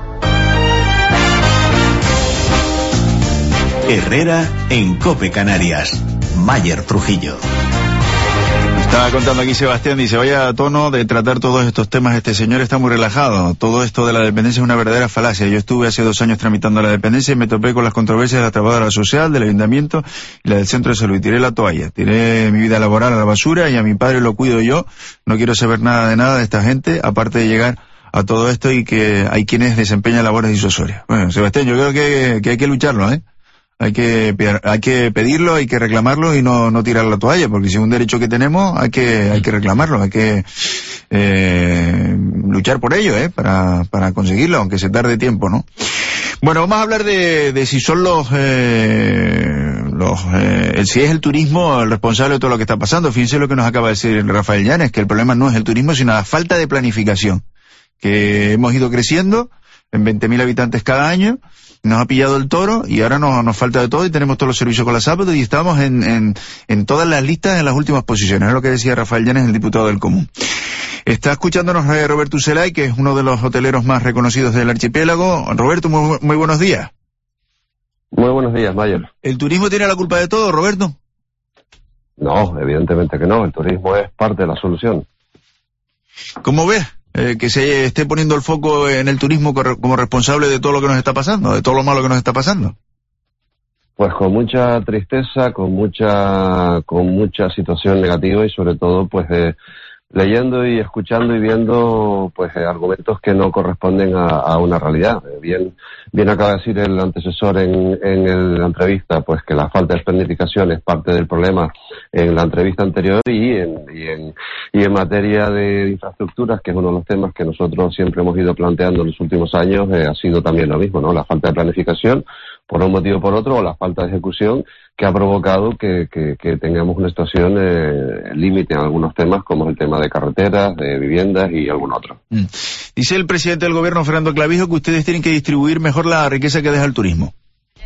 Speaker 4: Herrera en COPE Canarias. Mayer Trujillo.
Speaker 1: Estaba contando aquí Sebastián, dice, vaya tono de tratar todos estos temas, este señor está muy relajado, todo esto de la dependencia es una verdadera falacia. Yo estuve hace dos años tramitando la dependencia y me topé con las controversias de la trabajadora social, del ayuntamiento y la del centro de salud, y tiré la toalla, tiré mi vida laboral a la basura y a mi padre lo cuido yo, no quiero saber nada de nada de esta gente, aparte de llegar a todo esto y que hay quienes desempeñan labores disuasorias. Bueno, Sebastián, yo creo que, que hay que lucharlo, ¿eh? Hay que, hay que pedirlo, hay que reclamarlo y no, no tirar la toalla, porque si es un derecho que tenemos, hay que, hay que reclamarlo, hay que, eh, luchar por ello, eh, para, para conseguirlo, aunque se tarde tiempo, ¿no? Bueno, vamos a hablar de, de si son los, eh, los, eh, si es el turismo el responsable de todo lo que está pasando. Fíjense lo que nos acaba de decir Rafael Llanes, que el problema no es el turismo, sino la falta de planificación, que hemos ido creciendo en veinte mil habitantes cada año. Nos ha pillado el toro y ahora nos, nos falta de todo y tenemos todos los servicios colapsados y estamos en, en, en todas las listas en las últimas posiciones. Es lo que decía Rafael Llanes, el diputado del Común. Está escuchándonos Roberto Ucelay, que es uno de los hoteleros más reconocidos del archipiélago. Roberto, muy, muy buenos días.
Speaker 13: Muy buenos días, Mayer.
Speaker 1: ¿El turismo tiene la culpa de todo, Roberto?
Speaker 13: No, evidentemente que no. El turismo es parte de la solución.
Speaker 1: ¿Cómo ves? Eh, que se esté poniendo el foco en el turismo como responsable de todo lo que nos está pasando, de todo lo malo que nos está pasando.
Speaker 13: Pues con mucha tristeza, con mucha, con mucha situación negativa y sobre todo, pues, eh, leyendo y escuchando y viendo, pues, eh, argumentos que no corresponden a, a una realidad. Eh, bien, bien acaba de decir el antecesor en, en el, la entrevista, pues, que la falta de planificación es parte del problema en la entrevista anterior y en, y en, y en materia de infraestructuras, que es uno de los temas que nosotros siempre hemos ido planteando en los últimos años, eh, ha sido también lo mismo, ¿no? La falta de planificación, por un motivo o por otro, o la falta de ejecución, que ha provocado que, que, que tengamos una situación eh, límite en algunos temas, como el tema de carreteras, de viviendas y algún otro.
Speaker 1: Mm. Dice el presidente del gobierno, Fernando Clavijo, que ustedes tienen que distribuir mejor la riqueza que deja el turismo.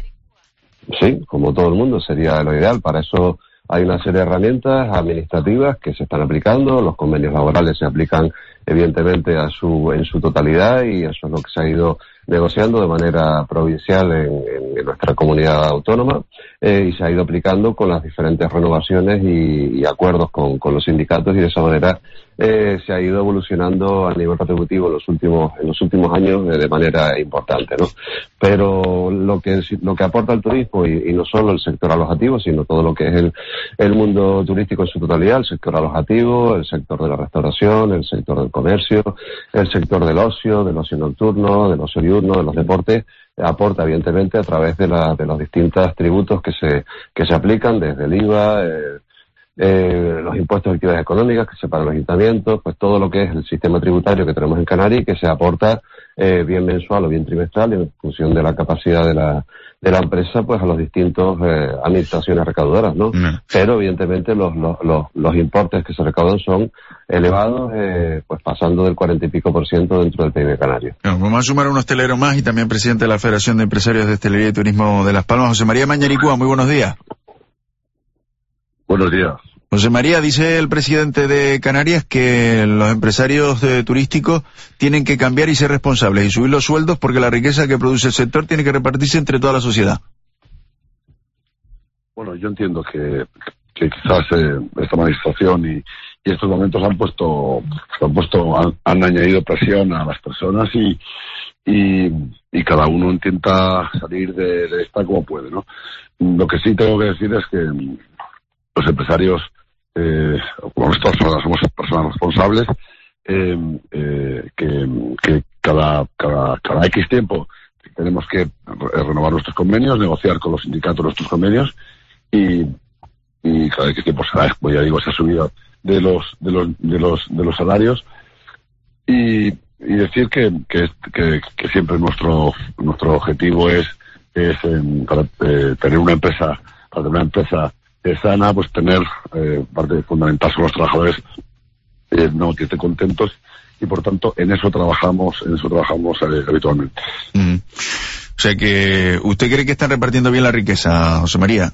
Speaker 13: Sí, como todo el mundo, sería lo ideal. Para eso hay una serie de herramientas administrativas que se están aplicando, los convenios laborales se aplican evidentemente a su, en su totalidad y eso es lo que se ha ido negociando de manera provincial en, en, en nuestra comunidad autónoma eh, y se ha ido aplicando con las diferentes renovaciones y, y acuerdos con, con los sindicatos y de esa manera eh, se ha ido evolucionando a nivel retributivo en los últimos en los últimos años eh, de manera importante, ¿no? Pero lo que lo que aporta el turismo y, y no solo el sector alojativo, sino todo lo que es el, el mundo turístico en su totalidad, el sector alojativo, el sector de la restauración, el sector del comercio, el sector del ocio, del ocio nocturno, del ocio diurno, de los deportes, aporta evidentemente a través de, la, de los distintos tributos que se que se aplican desde el I V A, eh, eh, los impuestos de actividades económicas que se pagan los ayuntamientos, pues todo lo que es el sistema tributario que tenemos en Canarias y que se aporta eh, bien mensual o bien trimestral en función de la capacidad de la de la empresa, pues a los distintos eh, administraciones recaudadoras, ¿no? Mm. Pero evidentemente los, los los los importes que se recaudan son elevados, eh, pues pasando del cuarenta y pico por ciento dentro del P I B canario.
Speaker 1: Bueno, vamos a sumar un hostelero más y también presidente de la Federación de Empresarios de Hostelería y Turismo de Las Palmas, José María Mañaricúa. Muy buenos días.
Speaker 14: Buenos días.
Speaker 1: José María, dice el presidente de Canarias que los empresarios eh, turísticos tienen que cambiar y ser responsables y subir los sueldos porque la riqueza que produce el sector tiene que repartirse entre toda la sociedad.
Speaker 14: Bueno, yo entiendo que, que quizás eh, esta manifestación y, y estos momentos han puesto, han puesto, han, han añadido presión a las personas y, y, y cada uno intenta salir de, de esta como puede, ¿no? Lo que sí tengo que decir es que los empresarios, eh, como nosotros somos personas responsables, eh, eh, que, que cada, cada, cada X tiempo tenemos que renovar nuestros convenios, negociar con los sindicatos nuestros convenios y, y cada X tiempo será, pues ya digo, esa subida de los, de los, de los, de los salarios y, y decir que, que, que, que siempre nuestro, nuestro objetivo es, es eh, para eh, tener una empresa, para tener una empresa sana, pues tener eh, parte fundamental son los trabajadores eh, no que estén contentos y por tanto en eso trabajamos en eso trabajamos eh, habitualmente.
Speaker 1: Mm. O sea que usted cree que están repartiendo bien la riqueza, José María.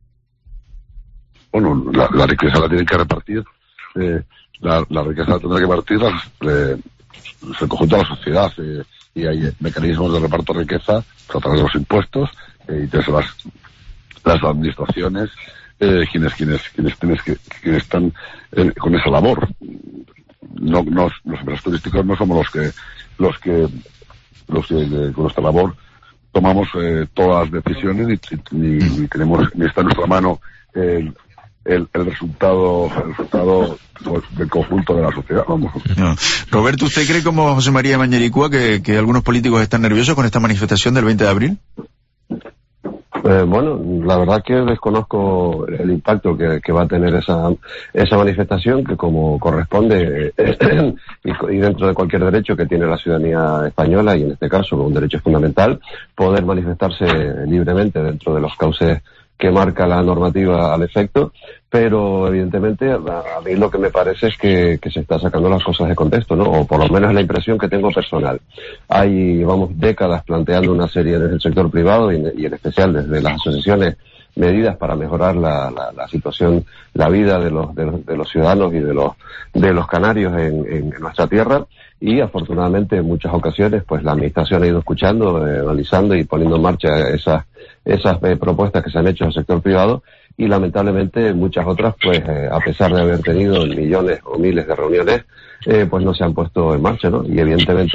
Speaker 14: Bueno, la, la riqueza la tienen que repartir, eh, la, la riqueza la tendrá que repartir eh, el conjunto de la sociedad eh, y hay mecanismos de reparto de riqueza a través de los impuestos eh, y desde las las administraciones. Eh, quienes quienes quienes quienes, quienes están eh, con esa labor. No, no los empresarios turísticos no somos los que los que los que eh, con nuestra labor tomamos eh, todas las decisiones ni, ni, ni tenemos ni está en nuestra mano el, el, el resultado el resultado del conjunto de la sociedad. Vamos.
Speaker 1: No. Roberto, ¿usted cree como José María Mañaricúa que, que algunos políticos están nerviosos con esta manifestación del veinte de abril?
Speaker 13: Eh, bueno, la verdad que desconozco el impacto que, que va a tener esa esa manifestación, que como corresponde eh, y, y dentro de cualquier derecho que tiene la ciudadanía española, y en este caso un derecho fundamental, poder manifestarse libremente dentro de los cauces que marca la normativa al efecto, pero evidentemente a, a mí lo que me parece es que, que se está sacando las cosas de contexto, ¿no? O por lo menos la impresión que tengo personal. Hay, vamos, décadas planteando una serie desde el sector privado y, y en especial desde las asociaciones medidas para mejorar la, la, la situación, la vida de los, de los de los ciudadanos y de los de los canarios en, en, en nuestra tierra, y afortunadamente en muchas ocasiones pues la administración ha ido escuchando, eh, analizando y poniendo en marcha esas esas eh, propuestas que se han hecho en el sector privado, y lamentablemente muchas otras pues eh, a pesar de haber tenido millones o miles de reuniones eh, pues no se han puesto en marcha, ¿no? Y evidentemente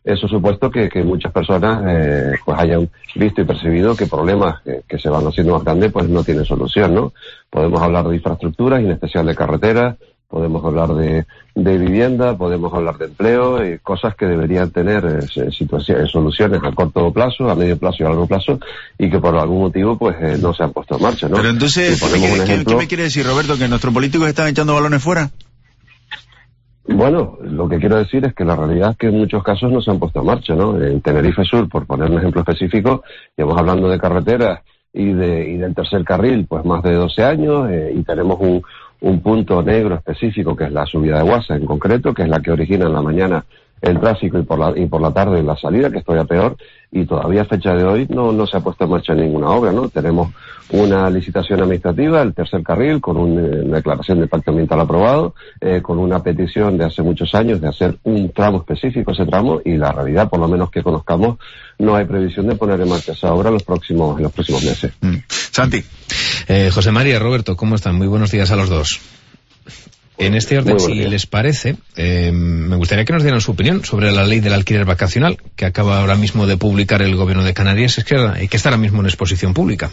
Speaker 13: eso supuesto que, que muchas personas eh, pues hayan visto y percibido que problemas que, que se van haciendo más grandes pues no tienen solución, ¿no? Podemos hablar de infraestructuras, y en especial de carreteras, podemos hablar de, de vivienda, podemos hablar de empleo, eh, cosas que deberían tener eh, situaciones, soluciones a corto plazo, a medio plazo y a largo plazo, y que por algún motivo pues eh, no se han puesto en marcha, ¿no?
Speaker 1: Pero entonces, ¿qué, ¿qué, ejemplo, ¿qué me quiere decir, Roberto? ¿Que nuestros políticos están echando balones fuera?
Speaker 13: Bueno, lo que quiero decir es que la realidad es que en muchos casos no se han puesto en marcha, ¿no? En Tenerife Sur, por poner un ejemplo específico, estamos hablando de carreteras y de y del tercer carril, pues más de doce años, eh, y tenemos un un punto negro específico que es la subida de Guasa en concreto, que es la que origina en la mañana el tráfico y por la y por la tarde la salida, que es todavía peor, y todavía a fecha de hoy no no se ha puesto en marcha ninguna obra, ¿no? Tenemos una licitación administrativa, el tercer carril, con un, una declaración de impacto ambiental aprobado, eh, con una petición de hace muchos años de hacer un tramo específico, ese tramo, y la realidad, por lo menos que conozcamos, no hay previsión de poner en marcha esa obra en los próximos, en los próximos meses.
Speaker 1: Mm. Santi.
Speaker 3: Eh, José María, Roberto, ¿cómo están? Muy buenos días a los dos. En este orden, si les parece, eh, me gustaría que nos dieran su opinión sobre la ley del alquiler vacacional, que acaba ahora mismo de publicar el Gobierno de Canarias, es que, eh, que está ahora mismo en exposición pública.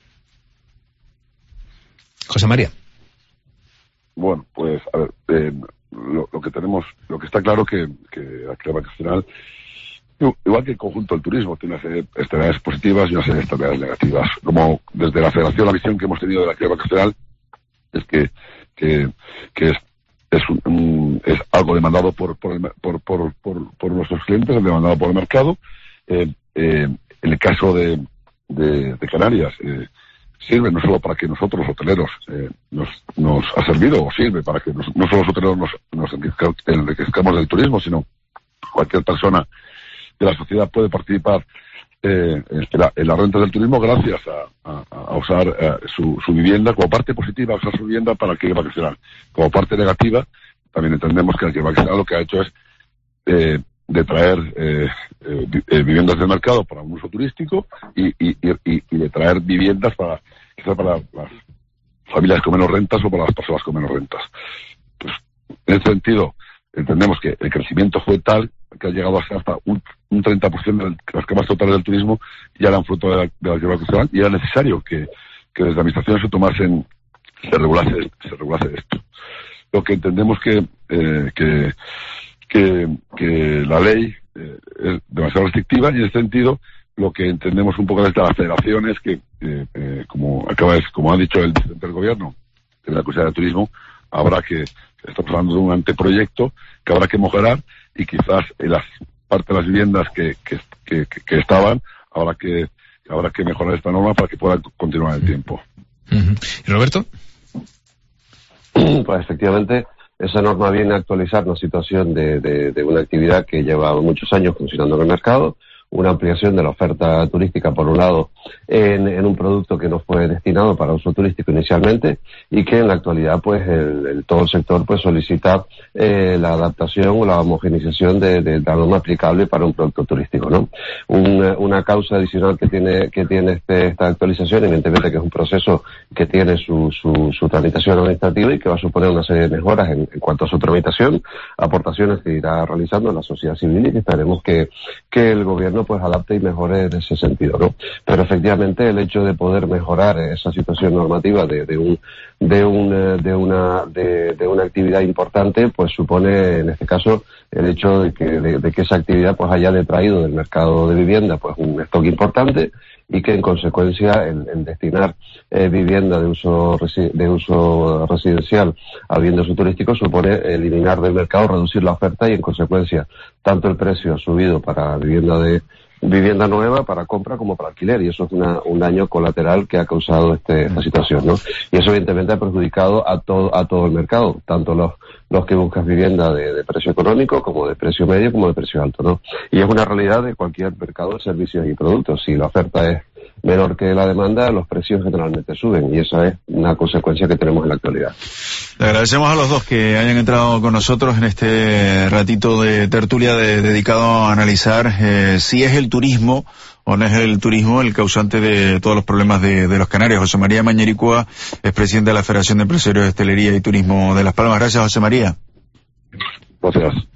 Speaker 3: José María.
Speaker 14: Bueno, pues, a ver, eh, lo, lo que tenemos, lo que está claro que, que el alquiler vacacional, igual que el conjunto del turismo, tiene una serie de externalidades positivas y una serie de externalidades negativas. Como desde la Federación, la visión que hemos tenido del alquiler vacacional es que que, que es es, un, un, es algo demandado por por, el, por por por por nuestros clientes, es demandado por el mercado. Eh, eh, en el caso de, de, de Canarias, eh, sirve no solo para que nosotros los hoteleros eh, nos nos ha servido o sirve para que nos, no solo los hoteleros nos, nos enriquezcamos del turismo, sino cualquier persona de la sociedad puede participar eh, en, la, en la renta del turismo gracias a, a, a usar eh, su, su vivienda como parte positiva, usar su vivienda para el alquiler vacacional. Como parte negativa, también entendemos que el alquiler vacacional lo que ha hecho es eh, de traer eh, eh, viviendas del mercado para un uso turístico y, y, y, y de traer viviendas para quizás para las familias con menos rentas o para las personas con menos rentas. Pues, en ese sentido, entendemos que el crecimiento fue tal que ha llegado a ser hasta un, un treinta por ciento de las camas totales del turismo ya eran fruto de la, de la alquiler vacacional, y era necesario que, que desde la administración se tomasen, se regulase, se regulase esto. Lo que entendemos que, eh, que, que, que la ley eh, es demasiado restrictiva, y en ese sentido lo que entendemos un poco desde las federaciones que, eh, eh, como acaba de, como ha dicho el presidente del gobierno de la Consejería de Turismo, habrá que, estamos hablando de un anteproyecto que habrá que mejorar, y quizás en las parte de las viviendas que, que, que, que estaban, habrá que, habrá que mejorar esta norma para que pueda continuar el tiempo.
Speaker 3: Uh-huh. ¿Y Roberto?
Speaker 13: Pues efectivamente, esa norma viene a actualizar una situación de, de, de una actividad que lleva muchos años funcionando en el mercado, una ampliación de la oferta turística, por un lado, en, en un producto que no fue destinado para uso turístico inicialmente, y que en la actualidad, pues, el, el todo el sector, pues, solicita eh, la adaptación o la homogeneización de, de la norma aplicable para un producto turístico, ¿no? Una, una causa adicional que tiene que tiene este, esta actualización, evidentemente, que es un proceso que tiene su, su, su tramitación administrativa y que va a suponer una serie de mejoras en, en cuanto a su tramitación, aportaciones que irá realizando la sociedad civil, y que esperemos que, que el gobierno pues adapte y mejore en ese sentido, ¿no? Pero efectivamente el hecho de poder mejorar esa situación normativa de, de un de un de una de, de una actividad importante, pues supone en este caso el hecho de que de, de que esa actividad pues haya detraído del mercado de vivienda pues un stock importante, y que en consecuencia el, el destinar eh, vivienda de uso resi- de uso residencial a bien de uso turístico supone eliminar del mercado, reducir la oferta, y en consecuencia tanto el precio ha subido para vivienda de vivienda nueva para compra como para alquiler, y eso es una, un daño colateral que ha causado este, esta situación, ¿no? Y eso evidentemente ha perjudicado a todo a todo el mercado, tanto los los que buscan vivienda de, de precio económico como de precio medio como de precio alto, ¿no? Y es una realidad de cualquier mercado de servicios y productos. Si la oferta es menor que la demanda, los precios generalmente suben, y esa es una consecuencia que tenemos en la actualidad.
Speaker 1: Le agradecemos a los dos que hayan entrado con nosotros en este ratito de tertulia de, dedicado a analizar eh, si es el turismo o no es el turismo el causante de todos los problemas de, de los canarios. José María Mañericúa es presidente de la Federación de Empresarios de Hostelería y Turismo de Las Palmas. Gracias, José María.
Speaker 14: Gracias.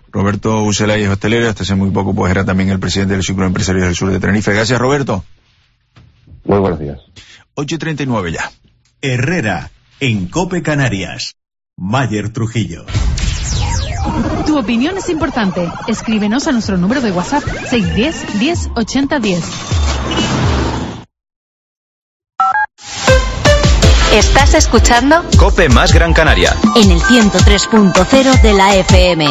Speaker 1: Roberto Ucelay es hostelero, hasta hace muy poco pues era también el presidente del Círculo de Empresarios del Sur de Tenerife. Gracias, Roberto.
Speaker 13: Muy buenos días.
Speaker 1: ocho y treinta y nueve ya.
Speaker 4: Herrera, en COPE Canarias. Mayer Trujillo.
Speaker 5: Tu opinión es importante. Escríbenos a nuestro número de WhatsApp seis uno cero, diez, ochenta, diez.
Speaker 15: ¿Estás escuchando?
Speaker 16: COPE más Gran Canaria.
Speaker 15: En el ciento tres punto cero de la F M.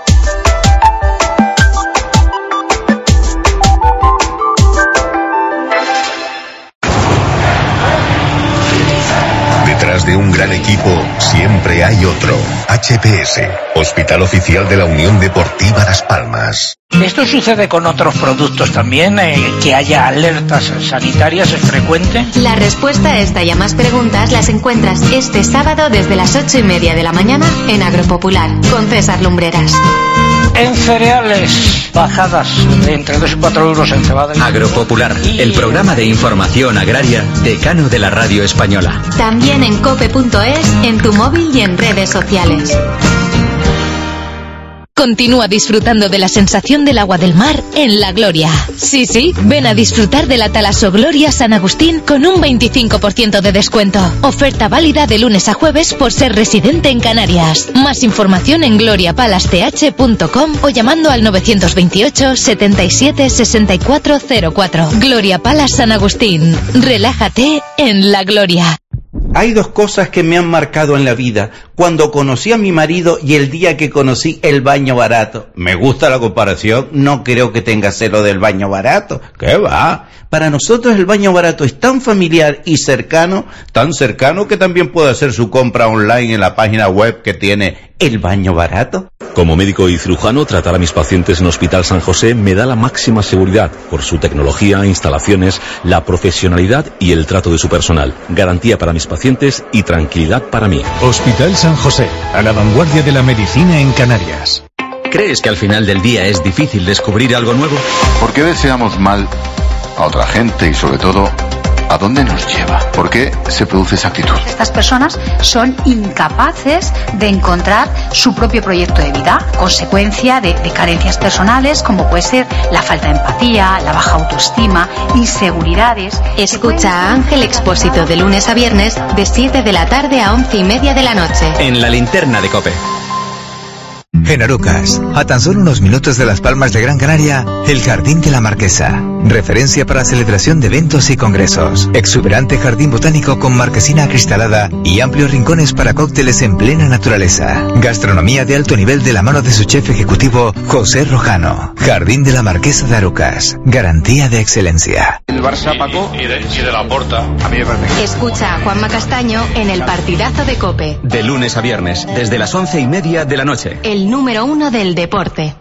Speaker 17: Detrás de un gran equipo siempre hay otro. H P S, Hospital Oficial de la Unión Deportiva Las Palmas.
Speaker 18: ¿Esto sucede con otros productos también? Eh, ¿Que haya alertas sanitarias es frecuente?
Speaker 6: La respuesta a esta y a más preguntas las encuentras este sábado desde las ocho y media de la mañana en Agropopular, con César Lumbreras.
Speaker 18: En cereales, bajadas de entre dos y cuatro euros en cebada.
Speaker 16: Agropopular, el programa de información agraria decano de la radio española.
Speaker 6: También en cope punto es, en tu móvil y en redes sociales.
Speaker 15: Continúa disfrutando de la sensación del agua del mar en La Gloria. Sí, sí, ven a disfrutar de la Talaso Gloria San Agustín con un veinticinco por ciento de descuento. Oferta válida de lunes a jueves por ser residente en Canarias. Más información en gloria palace t h punto com o llamando al novecientos veintiocho, setenta y siete, sesenta y cuatro cero cuatro. Gloria Palace San Agustín. Relájate en La Gloria.
Speaker 19: Hay dos cosas que me han marcado en la vida. Cuando conocí a mi marido y el día que conocí el baño barato. Me gusta la comparación, no creo que tenga celo del baño barato. ¿Qué va? Para nosotros el baño barato es tan familiar y cercano, tan cercano que también puede hacer su compra online en la página web que tiene el baño barato.
Speaker 20: Como médico y cirujano, tratar a mis pacientes en Hospital San José me da la máxima seguridad por su tecnología, instalaciones, la profesionalidad y el trato de su personal. Garantía para mis pacientes y tranquilidad para mí.
Speaker 21: Hospital San José, a la vanguardia de la medicina en Canarias.
Speaker 16: ¿Crees que al final del día es difícil descubrir algo nuevo?
Speaker 22: ¿Por qué deseamos mal a otra gente y sobre todo ¿a dónde nos lleva? ¿Por qué se produce esa actitud?
Speaker 23: Estas personas son incapaces de encontrar su propio proyecto de vida, consecuencia de, de carencias personales como puede ser la falta de empatía, la baja autoestima, inseguridades.
Speaker 6: Escucha a Ángel Expósito de lunes a viernes de siete de la tarde a once y media de la noche.
Speaker 16: En la linterna de COPE.
Speaker 24: En Arucas, a tan solo unos minutos de Las Palmas de Gran Canaria, el Jardín de la Marquesa. Referencia para celebración de eventos y congresos. Exuberante jardín botánico con marquesina acristalada y amplios rincones para cócteles en plena naturaleza. Gastronomía de alto nivel de la mano de su chef ejecutivo, José Rojano. Jardín de la Marquesa de Arucas. Garantía de excelencia.
Speaker 25: El Barça, Paco, y de, y de la Porta. A mí me parece.
Speaker 6: Escucha a Juanma Castaño en el partidazo de COPE.
Speaker 16: De lunes a viernes, desde las once y media de la noche.
Speaker 6: El número uno del deporte.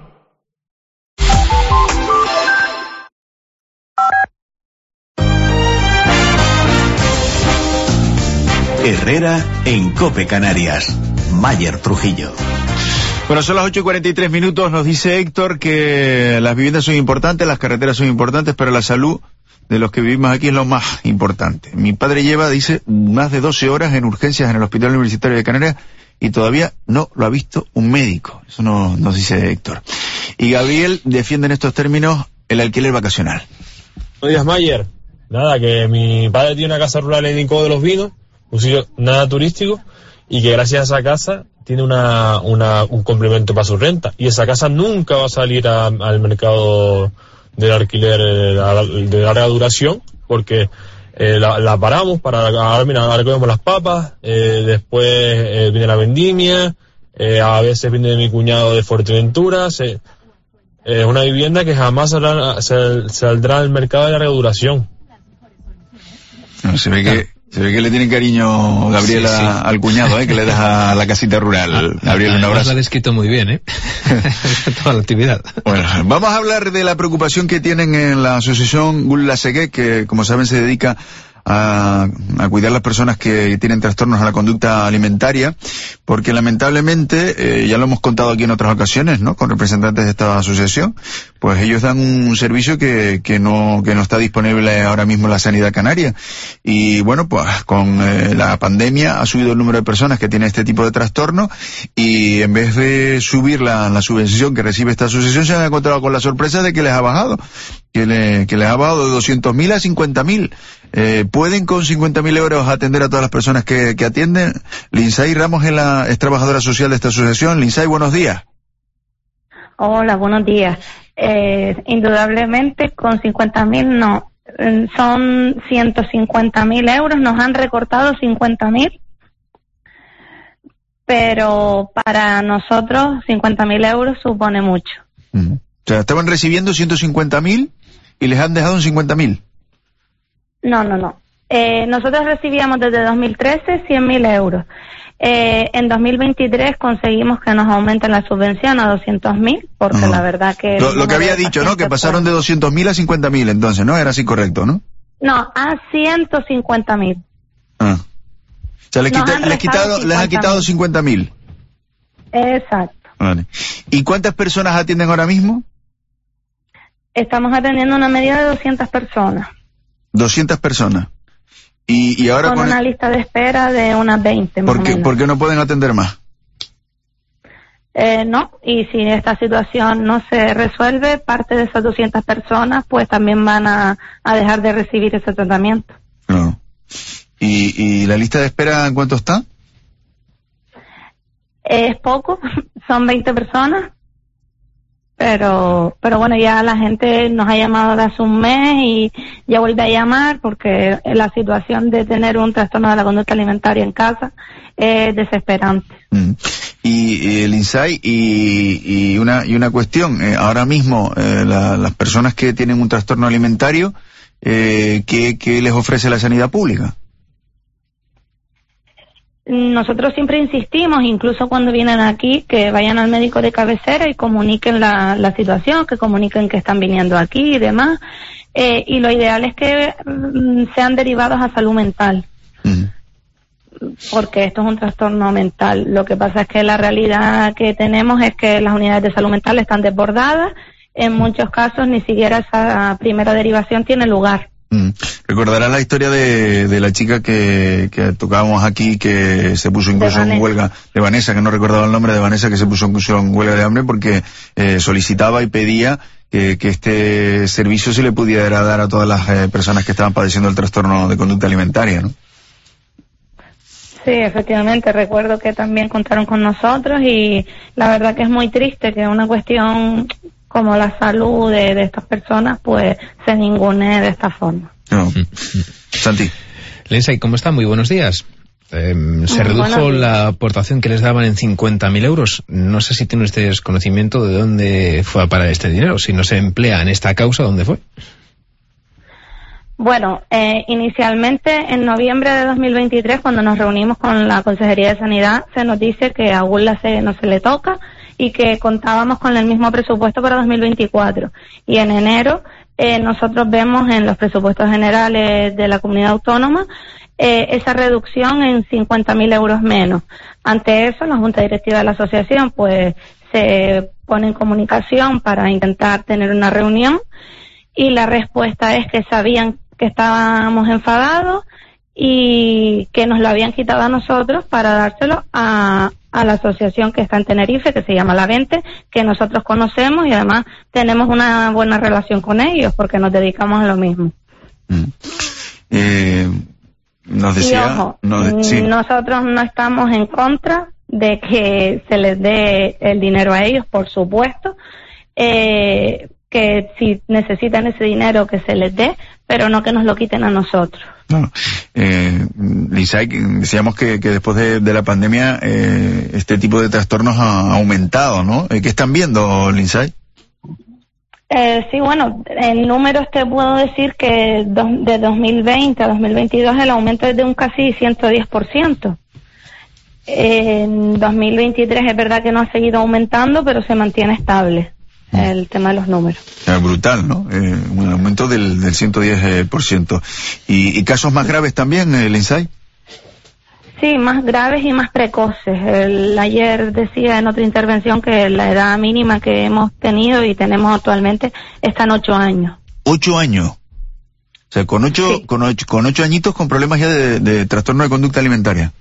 Speaker 4: Herrera en COPE Canarias. Mayer Trujillo.
Speaker 1: Bueno, son las ocho y cuarenta y tres minutos. Nos dice Héctor que las viviendas son importantes, las carreteras son importantes, pero la salud de los que vivimos aquí es lo más importante. Mi padre lleva, dice, más de doce horas en urgencias en el Hospital Universitario de Canarias y todavía no lo ha visto un médico. Eso no, nos dice Héctor. Y Gabriel defiende en estos términos el alquiler vacacional.
Speaker 26: Buenos días, Mayer. Nada, que mi padre tiene una casa rural en Incó de los Vinos, un sitio nada turístico, y que gracias a esa casa tiene una, una un complemento para su renta. Y esa casa nunca va a salir a, al mercado del alquiler de larga duración, porque eh, la, la paramos para, ahora mira, ahora comemos las papas, eh, después eh, viene la vendimia, eh, a veces viene mi cuñado de Fuerteventura. Es eh, una vivienda que jamás saldrá, sal, saldrá al mercado de larga duración.
Speaker 1: No, se ve que se ve que le tiene cariño Gabriel sí, sí. al cuñado, ¿eh? Que le deja la casita rural. Gabriel, un abrazo.
Speaker 3: Lo ha descrito muy bien, ¿eh? Toda la actividad.
Speaker 1: Bueno, vamos a hablar de la preocupación que tienen en la asociación Gula Segué, que como saben se dedica a, a cuidar a las personas que tienen trastornos a la conducta alimentaria, porque lamentablemente, eh, ya lo hemos contado aquí en otras ocasiones, ¿no? Con representantes de esta asociación, pues ellos dan un servicio que, que no, que no está disponible ahora mismo en la sanidad canaria. Y bueno, pues con eh, la pandemia ha subido el número de personas que tienen este tipo de trastorno, y en vez de subir la, la subvención que recibe esta asociación, se han encontrado con la sorpresa de que les ha bajado, que, le, que les ha bajado de doscientos mil a cincuenta mil. Eh, ¿Pueden con cincuenta mil euros atender a todas las personas que, que atienden? Lindsay Ramos es, la, es trabajadora social de esta asociación. Lindsay, buenos días.
Speaker 2: Hola, buenos días. Eh, indudablemente con cincuenta mil no, son ciento cincuenta mil euros, nos han recortado cincuenta mil, pero para nosotros cincuenta mil euros supone mucho.
Speaker 1: Mm. O sea, estaban recibiendo ciento cincuenta mil y les han dejado en cincuenta mil.
Speaker 2: No, no, no. Eh, nosotros recibíamos desde dos mil trece cien mil euros. Eh, en dos mil veintitrés conseguimos que nos aumenten la subvención a doscientos mil, porque uh-huh. la verdad que...
Speaker 1: Lo, lo que había dicho, ¿no? Que pasaron de doscientos mil a cincuenta mil, entonces, ¿no? Era así correcto, ¿no?
Speaker 2: No, a ciento cincuenta mil.
Speaker 1: Ah. O sea, les, quita, les, quitado, les ha quitado cincuenta mil.
Speaker 2: Exacto.
Speaker 1: Vale. ¿Y cuántas personas atienden ahora mismo?
Speaker 2: Estamos atendiendo una media de doscientas personas.
Speaker 1: doscientas personas. Y, y ahora
Speaker 2: con,
Speaker 1: con
Speaker 2: una
Speaker 1: el...
Speaker 2: lista de espera de unas veinte.
Speaker 1: ¿Por qué, ¿Por qué no pueden atender más?
Speaker 2: Eh, no, y si esta situación no se resuelve, parte de esas doscientas personas pues también van a, a dejar de recibir ese tratamiento.
Speaker 1: No. ¿Y, ¿Y la lista de espera en cuánto está?
Speaker 2: Es poco, son veinte personas. Pero, pero bueno, ya la gente nos ha llamado de hace un mes y ya vuelve a llamar porque la situación de tener un trastorno de la conducta alimentaria en casa es desesperante.
Speaker 1: Mm. Y el Lindsay, y, y una y una cuestión, eh, ahora mismo eh, la, las personas que tienen un trastorno alimentario, eh, ¿qué, qué les ofrece la sanidad pública?
Speaker 2: Nosotros siempre insistimos, incluso cuando vienen aquí, que vayan al médico de cabecera y comuniquen la, la situación, que comuniquen que están viniendo aquí y demás. Eh, y lo ideal es que mm, sean derivados a salud mental, uh-huh. porque esto es un trastorno mental. Lo que pasa es que la realidad que tenemos es que las unidades de salud mental están desbordadas. En muchos casos ni siquiera esa primera derivación tiene lugar.
Speaker 1: Mm. Recordarás la historia de, de la chica que, que tocábamos aquí, que se puso incluso en huelga, de Vanessa, que no recordaba el nombre de Vanessa, que se puso incluso en huelga de hambre porque eh, solicitaba y pedía que, que este servicio se le pudiera dar a todas las eh, personas que estaban padeciendo el trastorno de conducta alimentaria, ¿no?
Speaker 2: Sí, efectivamente, recuerdo que también contaron con nosotros y la verdad que es muy triste que una cuestión como la salud de, de estas personas pues se ningune de esta forma.
Speaker 1: No. Santi.
Speaker 3: Lindsay, ¿cómo está? Muy buenos días. Eh, se redujo la aportación que les daban en cincuenta mil euros. No sé si tienen ustedes conocimiento de dónde fue a parar este dinero, si no se emplea en esta causa, ¿dónde fue?
Speaker 2: Bueno, eh, inicialmente en noviembre de dos mil veintitrés, cuando nos reunimos con la Consejería de Sanidad, se nos dice que a Gula se, no se le toca y que contábamos con el mismo presupuesto para dos mil veinticuatro. Y en enero eh, nosotros vemos en los presupuestos generales de la comunidad autónoma eh, esa reducción en cincuenta mil euros menos. Ante eso, la Junta Directiva de la Asociación pues se pone en comunicación para intentar tener una reunión y la respuesta es que sabían que estábamos enfadados y que nos lo habían quitado a nosotros para dárselo a, a la asociación que está en Tenerife, que se llama La Vente, que nosotros conocemos y además tenemos una buena relación con ellos porque nos dedicamos a lo mismo.
Speaker 1: Mm. Eh, nos decía...
Speaker 2: Y ojo,
Speaker 1: no, sí.
Speaker 2: nosotros no estamos en contra de que se les dé el dinero a ellos, por supuesto, eh, que si necesitan ese dinero que se les dé, pero no que nos lo quiten a nosotros.
Speaker 1: No, eh, Lindsay, decíamos que, que después de, de la pandemia eh, este tipo de trastornos ha aumentado, ¿no? ¿Qué están viendo, Lindsay?
Speaker 2: Eh, sí, bueno, en números te puedo decir que do, de dos mil veinte a dos mil veintidós el aumento es de un casi ciento diez por ciento. En dos mil veintitrés es verdad que no ha seguido aumentando, pero se mantiene estable el tema de los números.
Speaker 1: Es brutal, ¿no? Eh, un aumento del, del ciento diez por ciento. ¿Y, y casos más graves también, eh, Lindsay?
Speaker 2: Sí, más graves y más precoces. El, ayer decía en otra intervención que la edad mínima que hemos tenido y tenemos actualmente está en ocho años.
Speaker 1: ¿Ocho años? O sea, con ocho, sí. con ocho, con ocho añitos con problemas ya de, de trastorno de conducta alimentaria.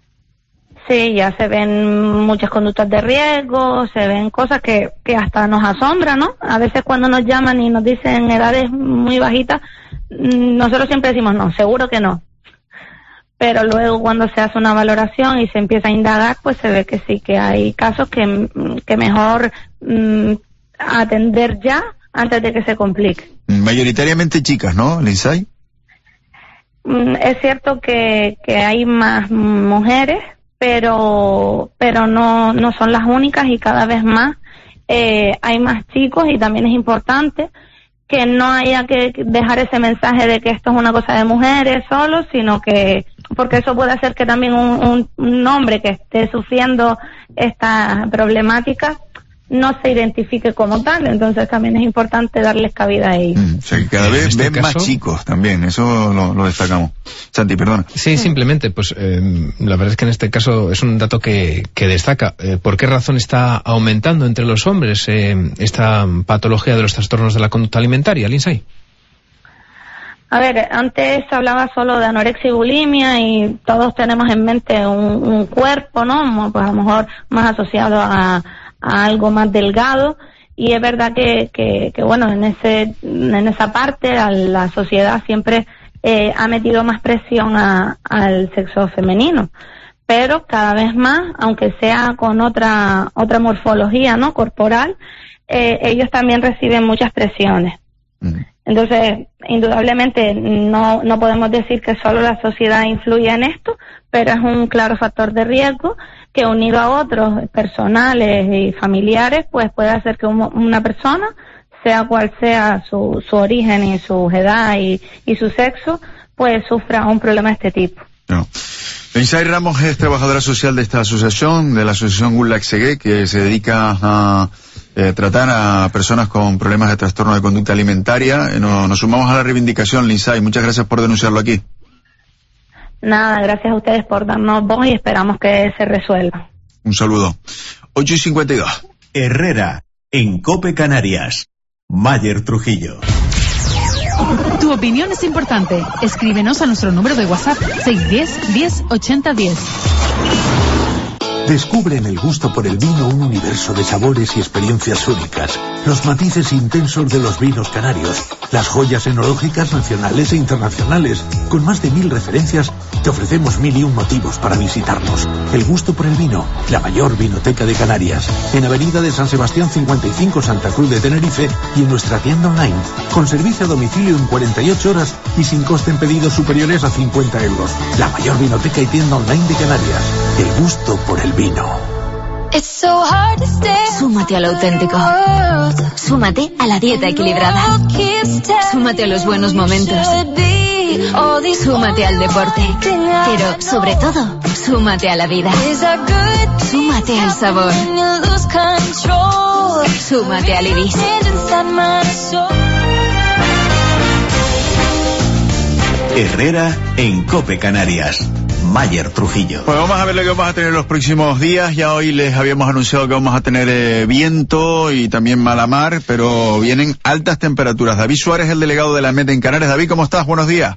Speaker 2: Sí, ya se ven muchas conductas de riesgo, se ven cosas que, que hasta nos asombran, ¿no? A veces cuando nos llaman y nos dicen edades muy bajitas, nosotros siempre decimos no, seguro que no. Pero luego cuando se hace una valoración y se empieza a indagar, pues se ve que sí, que hay casos que, que mejor mm, atender ya antes de que se complique.
Speaker 1: Mayoritariamente chicas, ¿no, Lindsay?
Speaker 2: Mm, es cierto que, que hay más mujeres, pero pero no no son las únicas y cada vez más eh, hay más chicos, y también es importante que no haya que dejar ese mensaje de que esto es una cosa de mujeres solo, sino que, porque eso puede hacer que también un, un, un hombre que esté sufriendo esta problemática no se identifique como tal, entonces también es importante darles cabida a ellos.
Speaker 1: Mm, o sea, que cada vez este ven caso... más chicos también, eso lo, lo destacamos. Santi, perdona.
Speaker 3: Sí, simplemente, pues eh, la verdad es que en este caso es un dato que, que destaca. Eh, ¿Por qué razón está aumentando entre los hombres eh, esta patología de los trastornos de la conducta alimentaria, Lindsay?
Speaker 2: A ver, antes se hablaba solo de anorexia y bulimia y todos tenemos en mente un, un cuerpo, ¿no? Pues a lo mejor más asociado a a algo más delgado, y es verdad que, que, que bueno, en ese en esa parte a la sociedad siempre eh, ha metido más presión a, al sexo femenino, pero cada vez más, aunque sea con otra otra morfología, ¿no?, corporal, eh, ellos también reciben muchas presiones. Mm. Entonces, indudablemente no no podemos decir que solo la sociedad influye en esto, pero es un claro factor de riesgo que, unido a otros personales y familiares, pues puede hacer que un, una persona, sea cual sea su, su origen y su edad y, y su sexo, pues sufra un problema de este tipo.
Speaker 1: No. Lindsay Ramos es trabajadora social de esta asociación, de la asociación Gulag Segué, que se dedica a eh, tratar a personas con problemas de trastorno de conducta alimentaria. Eh, no, nos sumamos a la reivindicación, Lindsay. Muchas gracias por denunciarlo aquí.
Speaker 2: Nada, gracias a ustedes por darnos voz y esperamos que se resuelva.
Speaker 1: Un saludo. ocho y cincuenta y dos.
Speaker 4: Herrera, en COPE Canarias. Mayer Trujillo.
Speaker 5: Tu opinión es importante. Escríbenos a nuestro número de WhatsApp seis uno cero, diez, ochenta, diez.
Speaker 7: Descubre en el gusto por el vino un universo de sabores y experiencias únicas. Los matices intensos de los vinos canarios. Las joyas enológicas nacionales e internacionales. Con más de mil referencias, te ofrecemos mil y un motivos para visitarnos. El gusto por el vino, la mayor vinoteca de Canarias. En Avenida de San Sebastián cincuenta y cinco, Santa Cruz de Tenerife, y en nuestra tienda online. Con servicio a domicilio en cuarenta y ocho horas y sin coste en pedidos superiores a cincuenta euros. La mayor vinoteca y tienda online de Canarias. El gusto por el vino.
Speaker 6: Súmate a lo auténtico. Súmate a la dieta equilibrada. Súmate a los buenos momentos. Súmate al deporte. Pero, sobre todo, súmate a la vida. Súmate al sabor. Súmate al Ibis.
Speaker 4: Herrera en COPE Canarias. Mayer Trujillo.
Speaker 1: Pues vamos a ver lo que vamos a tener los próximos días. Ya hoy les habíamos anunciado que vamos a tener eh, viento y también mala mar, pero vienen altas temperaturas. David Suárez, el delegado de la MET en Canarias. David, ¿cómo estás? Buenos días.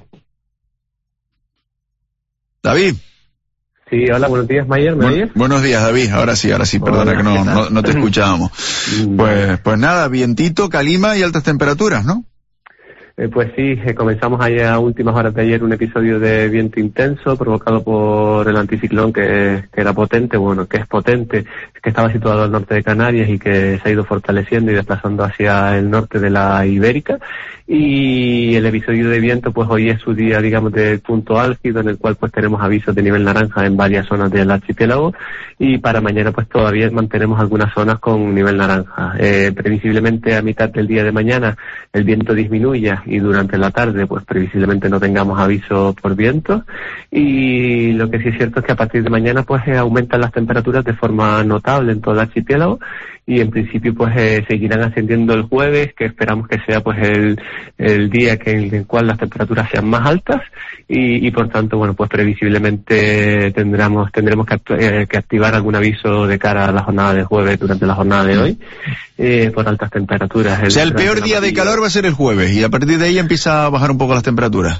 Speaker 1: David.
Speaker 8: Sí, hola, buenos días, Mayer, ¿me
Speaker 1: Bu
Speaker 8: oyes?
Speaker 1: Buenos días, David. Ahora sí, ahora sí, perdona hola, que no, no, no te escuchábamos. Pues, pues nada, vientito, calima y altas temperaturas, ¿no?
Speaker 8: Eh, pues sí, eh, comenzamos ayer a últimas horas de ayer un episodio de viento intenso provocado por el anticiclón que, que era potente, bueno, que es potente, que estaba situado al norte de Canarias y que se ha ido fortaleciendo y desplazando hacia el norte de la Ibérica. Y el episodio de viento, pues hoy es su día, digamos, de punto álgido, en el cual pues tenemos avisos de nivel naranja en varias zonas del archipiélago, y para mañana pues todavía mantenemos algunas zonas con nivel naranja. Eh, previsiblemente a mitad del día de mañana el viento disminuya y durante la tarde pues previsiblemente no tengamos aviso por viento, y lo que sí es cierto es que a partir de mañana pues eh, aumentan las temperaturas de forma notable en todo el archipiélago, y en principio pues eh, seguirán ascendiendo el jueves, que esperamos que sea pues el, el día que, en el cual las temperaturas sean más altas y, y por tanto bueno pues previsiblemente tendremos tendremos que, actu- eh, que activar algún aviso de cara a la jornada de jueves durante la jornada de hoy eh, por altas temperaturas.
Speaker 1: El, o sea, el peor día de calor va a ser el jueves y a partir de ahí empieza a bajar un poco las temperaturas.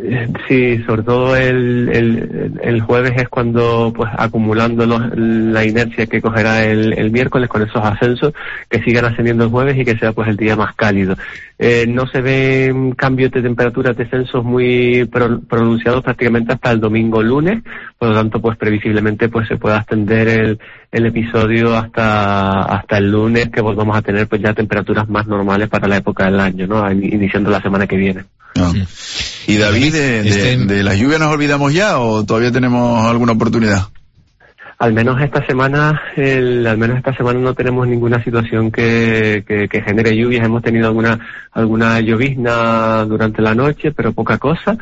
Speaker 8: Sí, sobre todo el, el, el jueves es cuando, pues, acumulando los, la inercia que cogerá el, el miércoles con esos ascensos, que sigan ascendiendo el jueves y que sea, pues, el día más cálido. Eh, no se ven cambios de temperaturas, descensos muy pro, pronunciados prácticamente hasta el domingo lunes, por lo tanto, pues, previsiblemente, pues, se puede extender el, el episodio hasta, hasta el lunes, que volvamos a tener, pues, ya temperaturas más normales para la época del año, ¿no? Iniciando la semana que viene.
Speaker 1: No. Y David, de, de, de las lluvias nos olvidamos ya o todavía tenemos alguna oportunidad?
Speaker 8: Al menos esta semana, el, al menos esta semana no tenemos ninguna situación que, que, que genere lluvias. Hemos tenido alguna, alguna llovizna durante la noche, pero poca cosa,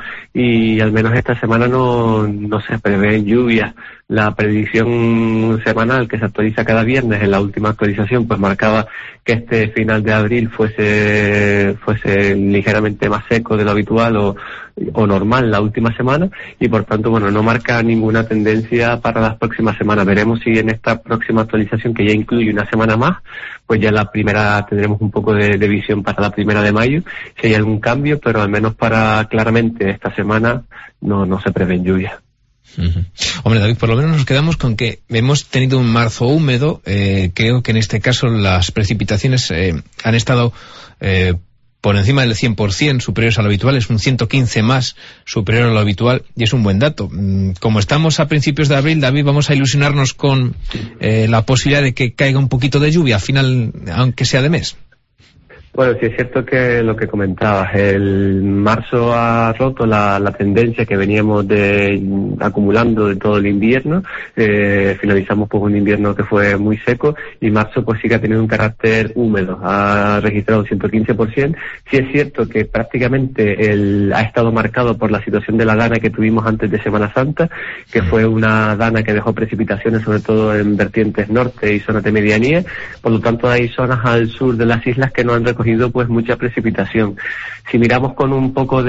Speaker 8: y al menos esta semana no, no se prevén lluvias. La predicción semanal que se actualiza cada viernes, en la última actualización, pues marcaba que este final de abril fuese, fuese ligeramente más seco de lo habitual o, o normal la última semana, y por tanto, bueno, no marca ninguna tendencia para las próximas semanas. Veremos si en esta próxima actualización, que ya incluye una semana más, pues ya la primera tendremos un poco de, de visión para la primera de mayo, si hay algún cambio, pero al menos para claramente esta semana no, no se prevén lluvias.
Speaker 3: Uh-huh. Hombre, David, por lo menos nos quedamos con que hemos tenido un marzo húmedo. Eh, creo que en este caso las precipitaciones eh, han estado eh, por encima del cien por ciento, superiores a lo habitual. Es un ciento quince más superior a lo habitual y es un buen dato. Como estamos a principios de abril, David, vamos a ilusionarnos con eh, la posibilidad de que caiga un poquito de lluvia al final, aunque sea de mes.
Speaker 8: Bueno, sí es cierto que lo que comentabas, el marzo ha roto la, la tendencia que veníamos de acumulando de todo el invierno. Eh, finalizamos por un invierno que fue muy seco y marzo pues sí que ha tenido un carácter húmedo, ha registrado un ciento quince por ciento. Sí es cierto que prácticamente el, ha estado marcado por la situación de la dana que tuvimos antes de Semana Santa, que fue una dana que dejó precipitaciones sobre todo en vertientes norte y zonas de medianía. Por lo tanto, hay zonas al sur de las islas que no han recogido pues mucha precipitación. Si miramos con un poco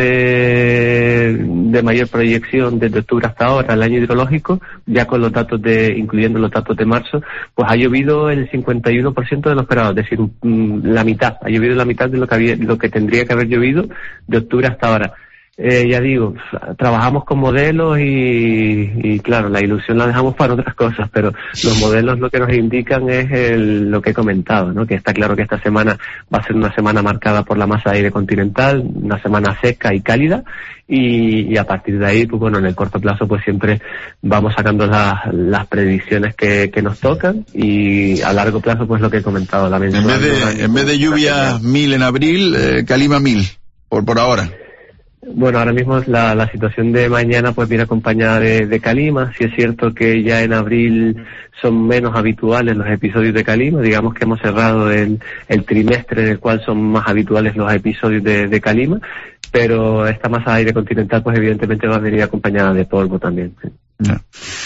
Speaker 8: de, de mayor proyección desde octubre hasta ahora, el año hidrológico, ya con los datos de, incluyendo los datos de marzo, pues ha llovido el cincuenta y uno por ciento de lo esperado, es decir, la mitad, ha llovido la mitad de lo que había, lo que tendría que haber llovido de octubre hasta ahora. Eh, ya digo, trabajamos con modelos y, y claro, la ilusión la dejamos para otras cosas, pero los modelos lo que nos indican es el, lo que he comentado, ¿no? Que está claro que esta semana va a ser una semana marcada por la masa de aire continental, una semana seca y cálida, y, y a partir de ahí, pues bueno, en el corto plazo pues siempre vamos sacando las, las predicciones que, que nos tocan, y a largo plazo pues lo que he comentado. La
Speaker 1: en vez de, en vez de lluvia mil en abril, eh, calima mil, por, por ahora.
Speaker 8: Bueno, ahora mismo la, la situación de mañana pues viene acompañada de, de calima. Sí es cierto que ya en abril son menos habituales los episodios de calima. Digamos que hemos cerrado el, el trimestre en el cual son más habituales los episodios de, de calima, pero esta masa de aire continental pues evidentemente va a venir acompañada de polvo también. Sí.
Speaker 1: Yeah.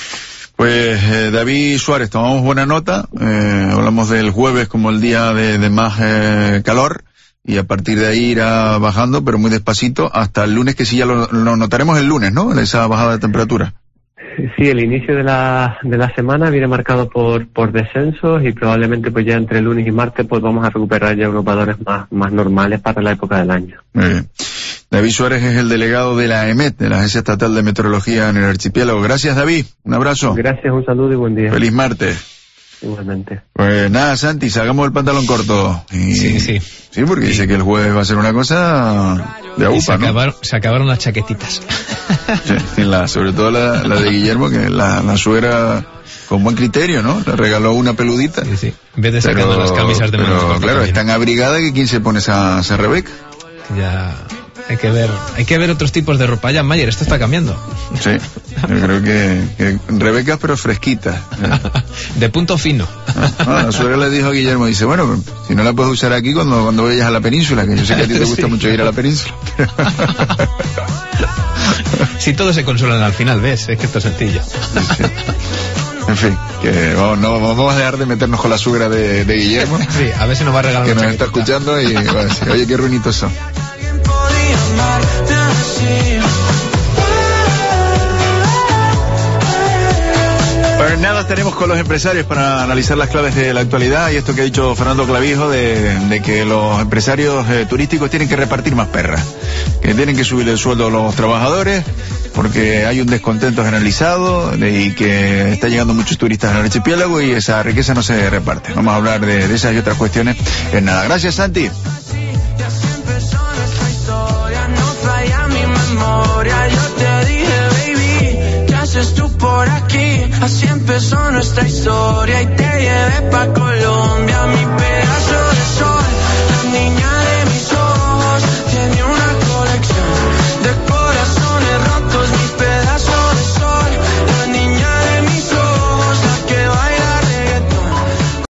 Speaker 1: Pues eh, David Suárez, tomamos buena nota. Eh, hablamos del jueves como el día de, de más eh, calor. Y a partir de ahí irá bajando, pero muy despacito, hasta el lunes, que sí ya lo, lo notaremos el lunes, ¿no? Esa bajada de temperatura.
Speaker 8: Sí, el inicio de la de la semana viene marcado por por descensos y probablemente pues ya entre lunes y martes pues vamos a recuperar ya unos valores más más normales para la época del año.
Speaker 1: Muy bien. David Suárez es el delegado de la EMET, de la Agencia Estatal de Meteorología en el Archipiélago. Gracias, David. Un abrazo.
Speaker 8: Gracias, un saludo y buen día.
Speaker 1: Feliz martes.
Speaker 8: Igualmente.
Speaker 1: Pues nada, Santi, sacamos el pantalón corto. Y...
Speaker 3: Sí, sí.
Speaker 1: Sí, porque sí. Dice que el jueves va a ser una cosa de agupa,
Speaker 3: se,
Speaker 1: ¿no?
Speaker 3: acabaron, se acabaron las chaquetitas.
Speaker 1: Sí, la, sobre todo la, la de Guillermo, que la, la suegra con buen criterio, ¿no? Le regaló una peludita.
Speaker 3: Sí, sí. En vez de sacando pero, las camisas de mano.
Speaker 1: Pero claro, es tan abrigada que ¿quién se pone esa, esa Rebeca?
Speaker 3: Ya... Hay que ver, hay que ver otros tipos de ropa ya, Mayer, esto está cambiando.
Speaker 1: Sí, yo creo que, que Rebeca pero fresquita.
Speaker 3: De punto fino.
Speaker 1: Ah, la suegra le dijo a Guillermo, dice, bueno, si no la puedes usar aquí cuando, cuando vayas a la península, que yo sé que a ti te gusta sí. mucho ir a la península.
Speaker 3: Si todos se consuelan al final, ¿ves? Es que esto es sencillo.
Speaker 1: Sí, sí. En fin, que vamos, no, vamos a dejar de meternos con la suegra de, de Guillermo.
Speaker 3: Sí, a ver si nos va a regalar.
Speaker 1: Que nos está escuchando y va a decir, oye, qué ruinitos son. Pues nada, tenemos con los empresarios para analizar las claves de la actualidad y esto que ha dicho Fernando Clavijo de, de que los empresarios eh, turísticos tienen que repartir más perras, que tienen que subir el sueldo a los trabajadores porque hay un descontento generalizado de, y que está llegando muchos turistas al archipiélago y esa riqueza no se reparte. Vamos a hablar de, de esas y otras cuestiones en nada. Gracias, Santi.
Speaker 9: Tú por aquí, así empezó nuestra historia y te llevé pa' Colombia.